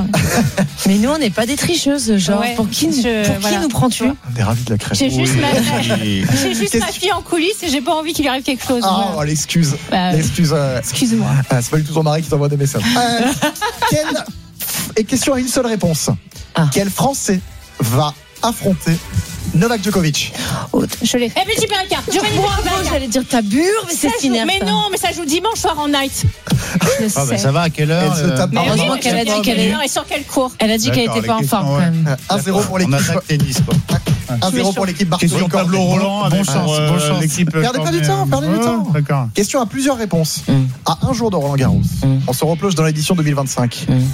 Mais nous, on n'est pas des tricheuses. Genre, Ouais, pour qui, je- pour voilà. qui nous prends-tu? On est ravis de la crème. J'ai juste, ma... Oui. j'ai juste Qu'est-ce ma fille en coulisses et j'ai pas envie qu'il lui arrive quelque chose. Ah, Voilà. l'excuse. Bah, L'excuse. euh, Excuse-moi. Ah, c'est pas du tout ton mari qui t'envoie des messages. Euh, quelle... Et question à une seule réponse. Ah. Quel Français va affronter Novak Djokovic? Je l'ai. Eh ben, tu perds un quart. Je vais Bravo, j'allais dire ta bure, mais c'est Ça joue- cinéaste. Mais non, mais ça joue dimanche soir en night. Je le Ah, bah, sais. ça va, à quelle heure? Elle se euh, tape Mais par oui, Heureusement mais qu'elle a je sais dit pas qu'elle quelle est- heure et sur quel cours. Elle a dit qu'elle D'accord, était pas les en forme questions, quand même. un zéro pour On l'équipe. attaque tennis, quoi. un zéro pour l'équipe Bartoli Question Cornet. tableau roulant avec Bon chance, euh, bon chance. l'équipe. Perdez pas du temps, perdez du temps. D'accord. Question à plusieurs réponses. Mm. À un jour de Roland Garros. Mm. On se replonge dans l'édition deux mille vingt-cinq. Mm.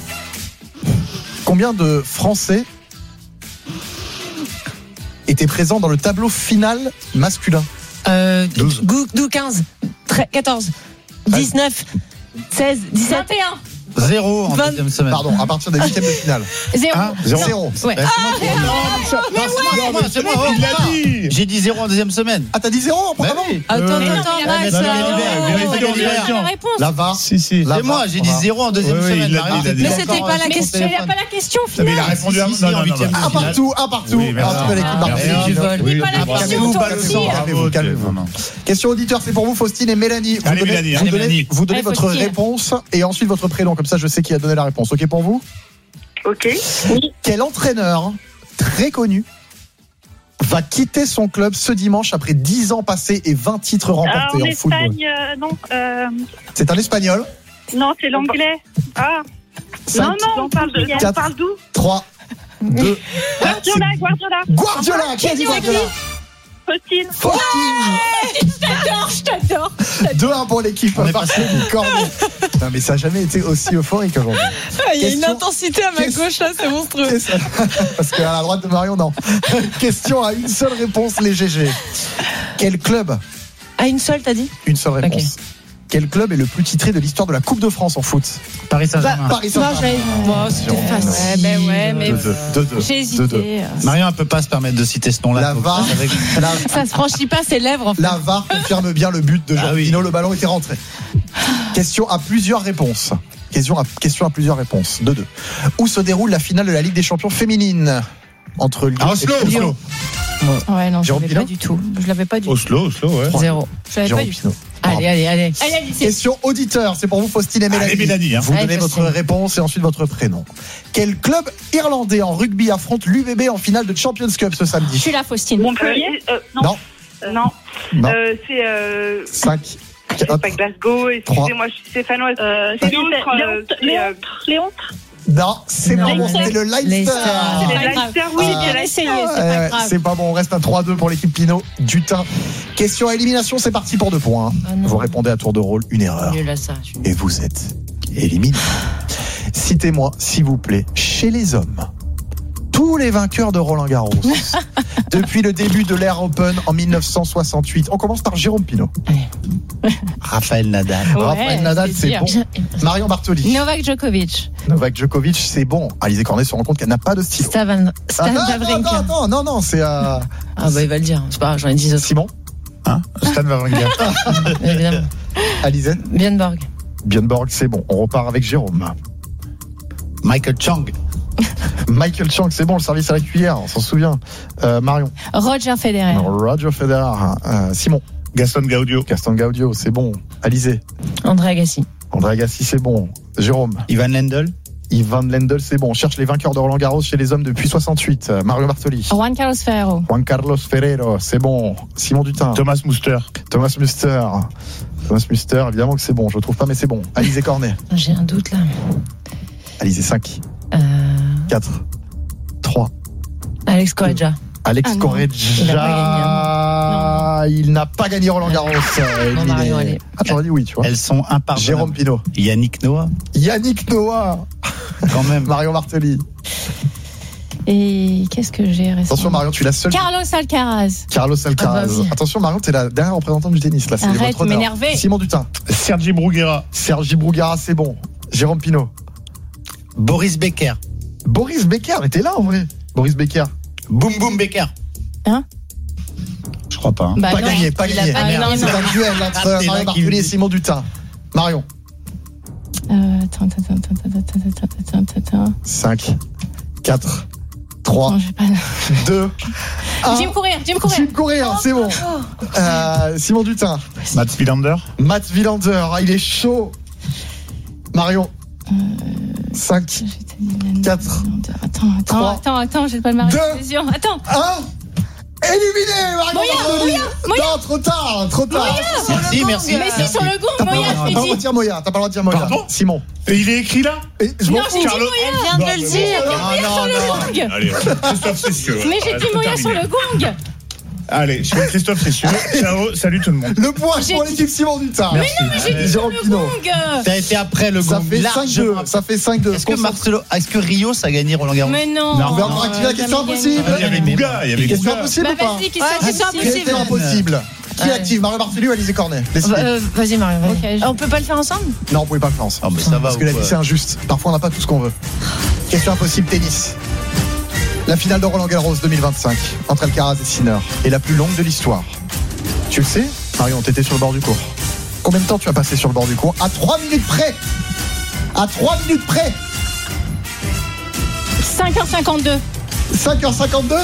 Combien de Français étaient présents dans le tableau final masculin? Euh, douze. Gou- Dou quinze, treize, quatorze, dix-neuf, seize, dix-sept. vingt et un. Zéro en vingt deuxième semaine. Pardon, à partir des huitièmes de finale. Zéro. Hein Zéro. Zéro. Ouais. Bah, c'est moi qui- Non, c'est moi, c'est moi, Il l'a oh, dit. J'ai dit zéro en deuxième semaine. Ah, t'as dit zéro en Bah premier? oui. Attends, Euh, attends, Mais non, attends, mais il a Max. raison. alors. Libère, Oh, vérifie, il a vérifie. dit la réponse. La V A R. Si, si. La C'est moi, j'ai dit V A R. zéro en deuxième Oui, oui, semaine. il l'a dit, Marion, il a dit. t'es Mais c'était encore pas la sur ton question. Mais il téléphone. n'a pas la question Non, mais il a finale. répondu à Si, si, non, en non, non, huitième non. Un partout, un partout. Oui, merci. Un de l'équipe Ah, Bartoli. merci. du vol. Dis pas la Ah, question, calmez-vous, toi pas le aussi. sang. Calmez-vous, calmez-vous. non. Question auditeur, c'est pour vous, Faustine et Mélanie. Vous Allez, donnez, Mélanie, vous allez, donnez- Mélanie. vous donnez Allez, votre Faustine. réponse et ensuite votre prénom. Comme ça, je sais qui a donné la réponse. OK pour vous? Ok. Quel entraîneur très connu va quitter son club ce dimanche après dix ans passés et vingt titres Ah, remportés en en football? Espagne, euh, non. Euh, C'est un Espagnol. non, c'est l'anglais. Ah. Cinq, Non, non, on parle de. On quatre. parle d'où? trois, deux, Guardiola, Guardiola. Guardiola. Qui a dit Guardiola? Faustine. Faustine. Je t'adore, je t'adore. deux un pour l'équipe On est Bartoli Cornet. Non mais ça n'a jamais été aussi euphorique aujourd'hui. Il y a une Question- intensité à ma Question- gauche là, c'est monstrueux. C'est ça. Parce qu'à la droite de Marion, non. Question à une seule réponse, les G G. Quel club? À une seule, t'as dit? Une seule réponse. Quel club est le plus titré de l'histoire de la Coupe de France en foot? Paris Saint-Germain. Paris Moi, Saint-Germain. j'avais- Bon, c'était facile. Ouais, ben ouais, mais deux deux, deux deux, j'ai deux deux. hésité. Marion, elle peut pas se permettre de citer ce nom-là. La Faut V A R, pas avec- la, Ça se franchit pas ses lèvres en fait. la V A R confirme bien le but de Jean Ah oui. Pino. Le ballon était rentré. Question à plusieurs réponses. Question à, question à plusieurs réponses. deux deux. Où se déroule la finale de la Ligue des Champions féminine? entre Lyon Ah, et Oslo, Lyon. Oslo. Ouais, non, je Jérôme l'avais Pino pas du tout. Je l'avais pas du tout. Oslo, Oslo, ouais. Zéro. Je l'avais pas Jérôme du tout. Pino. Allez, allez, allez. Allez, allez, c'est- Question auditeur, c'est pour vous Faustine et Mélanie. Allez, Mélanie, hein. Vous Allez, donnez Faustine. votre réponse et ensuite votre prénom. Quel club irlandais en rugby affronte l'U V B en finale de Champions Cup ce Je samedi? suis là, Faustine. Montpellier euh, Non. Non. Euh, non. Non. Euh, c'est. Euh, cinq, c'est hop, pas Glasgow, excusez-moi, je suis stéphanoise. Euh, c'est l'autre. euh, c'est, euh, Léon non, c'est Non. pas bon, c'est le Leinster. Leicester. c'est pas les grave. Leicester, oui, J'ai Ah. bien c'est essayé, Leicester. c'est Euh, pas grave. c'est pas bon, on reste à trois deux pour l'équipe Pinot. Dutin. Question à élimination, c'est parti pour deux points. Ah non. Vous répondez à tour de rôle, une erreur. Nul à ça. je suis nulle. Et vous êtes éliminé. Citez-moi, s'il vous plaît, chez les hommes, tous les vainqueurs de Roland Garros depuis le début de l'Air Open en mille neuf cent soixante-huit. On commence par Jérôme Pinault. Raphaël Nadal. Ouais, Raphaël Nadal, c'est c'est dire. bon. Marion Bartoli. Novak Djokovic. Novak Djokovic, c'est bon. Alizé Cornet se rend compte qu'elle n'a pas de stylo. Stavan, Ah, Stan non, non, Wawrinka. non, non, non, non, c'est euh, Ah bah il va le dire. C'est pas grave, j'en ai dix autres. Simon, Hein Stan Wawrinka. Évidemment. Alizé, Björnborg. Björnborg, c'est bon. On repart avec Jérôme. Michael Chang. Michael Chang, c'est bon, le service à la cuillère, on s'en souvient. Euh, Marion, Roger Federer. Roger Federer. Euh, Simon, Gaston Gaudio. Gaston Gaudio, c'est bon. Alizé, André Agassi. André Agassi, c'est bon. Jérôme, Ivan Lendl. Ivan Lendl, c'est bon. On cherche les vainqueurs de Roland Garros chez les hommes depuis soixante-huit. Euh, Mario Bartoli. Juan Carlos Ferrero. Juan Carlos Ferrero, c'est bon. Simon Dutin. Thomas Muster. Thomas Muster. Thomas Muster, évidemment que c'est bon. Je le trouve pas, mais c'est bon. Alizé Cornet. J'ai un doute là. Alizé cinq, Euh, quatre, trois. Alex Correggia. Alex Ah non. Correggia. Il n'a pas gagné Roland Garros. euh, Non, éliminé. Mario, allez. Ah, j'aurais dit oui, tu vois. Elles sont impardonnables. Jérôme Pinault. Yannick Noah. Yannick Noah. Quand même. Marion Martelly. Et qu'est-ce que j'ai récemment Attention Marion, tu es la seule. Carlos Alcaraz. Carlos Alcaraz. Ah bah oui. Attention Marion, tu es la dernière représentante du tennis. Là, c'est Arrête votre de honneur. m'énerver. Simon Dutin. Sergi Bruguera. Sergi Bruguera, c'est bon. Jérôme Pinault. Boris Becker. Boris Becker, mais t'es là en vrai. Boris Becker. Boum Boum Becker. Je crois pas. hein. Bah pas non, gagné, pas il a gagné. pas gagné, C'est non. un duel entre Ah, c'est là Marion qu'il Bartoli me et dit. Simon Dutin. Marion. Euh, attends, attends, attends, attends, attends, attends, attends, attends. cinq, quatre, trois, Non, j'ai pas. deux, un. Jim Courir, Jim Courir. Jim Courir, c'est bon. Euh, Simon Dutin. Mats Wilander. Matt Wilander, ah, il est chaud. Marion. cinq, quatre, Attends, attends, trois, attends, attends, j'ai pas le mari. deux, Attends. un. Éliminé, Marion Bartoli. Non, trop tard, trop tard. Merci, merci. Mais si, sur le gong, T'as pas Moya, le droit je t'as pas le droit l'ai de dit. dire Moya, t'as pas le droit de dire Moya. Pardon Simon. Et il est écrit là. Et je m'en Non, fous. j'ai dit Carlo- Moya. Elle vient de le dire. Moya sur le gong. Allez, Christophe Cessieux. Mais j'ai dit Moya sur le gong. Allez, je fais Christophe Cessieux. Ciao, salut tout le monde. Le point J'ai pour dit- l'équipe Simon Dutin. Mais non, mais j'ai dit sur Jérôme le Pinault. gong. Ça a été après le Ça gong. fait cinq deux. largement. Ça fait cinq deux. Est-ce que Marcelo, est-ce que Rio, ça a gagné Roland Garros? Mais non. On va encore activer la question jamais impossible. gagné. Il y avait Bouga, il y avait Question Bouga. impossible Bah ou pas vas-y, question Ouais, question impossible. Question impossible. Qui Ouais. active Mario Bartoli ou Alizé Cornet? Décidez. Euh, Vas-y Mario. vas-y. Ok, je- On peut pas le faire ensemble? Non, on pouvait pas le faire ensemble. Oh, mais ça va. Parce que ou la vie quoi c'est injuste. Parfois on n'a pas tout ce qu'on veut. Question impossible tennis. La finale de Roland Garros deux mille vingt-cinq entre Alcaraz et Sinner est la plus longue de l'histoire. Tu le sais, Marion, t'étais sur le bord du court. Combien de temps tu as passé sur le bord du court? À trois minutes près. À trois minutes près. cinq heures cinquante-deux. cinq heures cinquante-deux.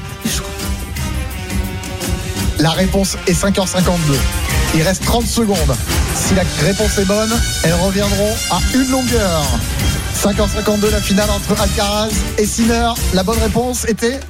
La réponse est cinq heures cinquante-deux. Il reste trente secondes. Si la réponse est bonne, elles reviendront à une longueur. cinq heures cinquante-deux, la finale entre Alcaraz et Sinner. La bonne réponse était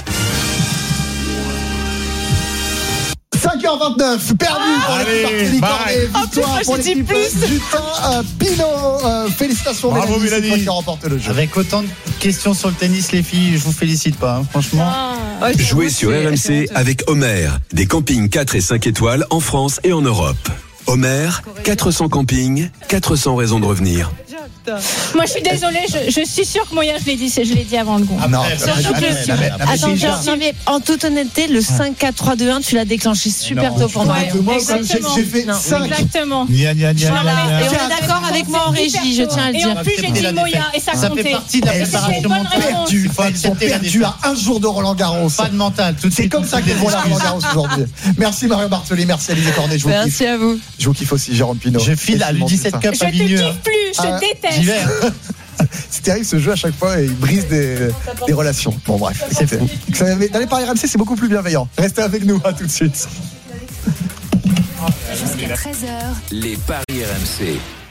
cinq heures vingt-neuf, perdu pour Allez, l'équipe Bartoli bye. Cornet. En plus, Victoire moi, pour j'ai dit l'équipe plus. Dutin, euh, Pinot. Euh, félicitations Bravo, Mélanie, c'est Mélanie. toi qui remporte le jeu. Avec autant de questions sur le tennis, les filles, je vous félicite pas, hein, franchement. Jouez sur R M C avec Homer, des campings quatre et cinq étoiles en France et en Europe. Homer, quatre cents campings, quatre cents raisons de revenir. Moi, je suis désolée, je, je suis sûre que Moya, je l'ai dit, je l'ai dit avant le gong. Ah, non, Après, surtout après, que- après, Attends, après, après, Attends, déjà. non, mais en toute honnêteté, le cinq quatre trois deux un, tu l'as déclenché super Non, tôt pour moi. Ouais, que moi, j'ai exactement. j'ai fait Non, cinq. Exactement. Nia, nia, nia, Voilà. nia, nia. Et on est d'accord avec moi en régie, je tiens à le Et en dire. plus, j'ai dit Moya et ça Ça fait comptait. partie de la Elles C'était préparation une bonne mentale. réponse. perdues. Il faut Elles sont accepter la perdues à un jour de Roland Garros. Pas de mental, tout de C'est suite. comme ça qu'elles vont la Roland Garros aujourd'hui. Merci Mario Bartoli, merci Alizé Cornet, je vous kiffe. Merci à vous. Je vous kiffe aussi Jérôme Pinot. Je file à l'U dix-sept Cup Je à te Vigneux. kiffe plus, je Ah, te déteste. J'y vais. C'est terrible ce jeu à chaque fois et il brise des, des relations. Bon bref, c'est fait. Dans les paris R M C, c'est beaucoup plus bienveillant. Restez avec nous, à tout de suite. Jusqu'à treize heures, les paris R M C.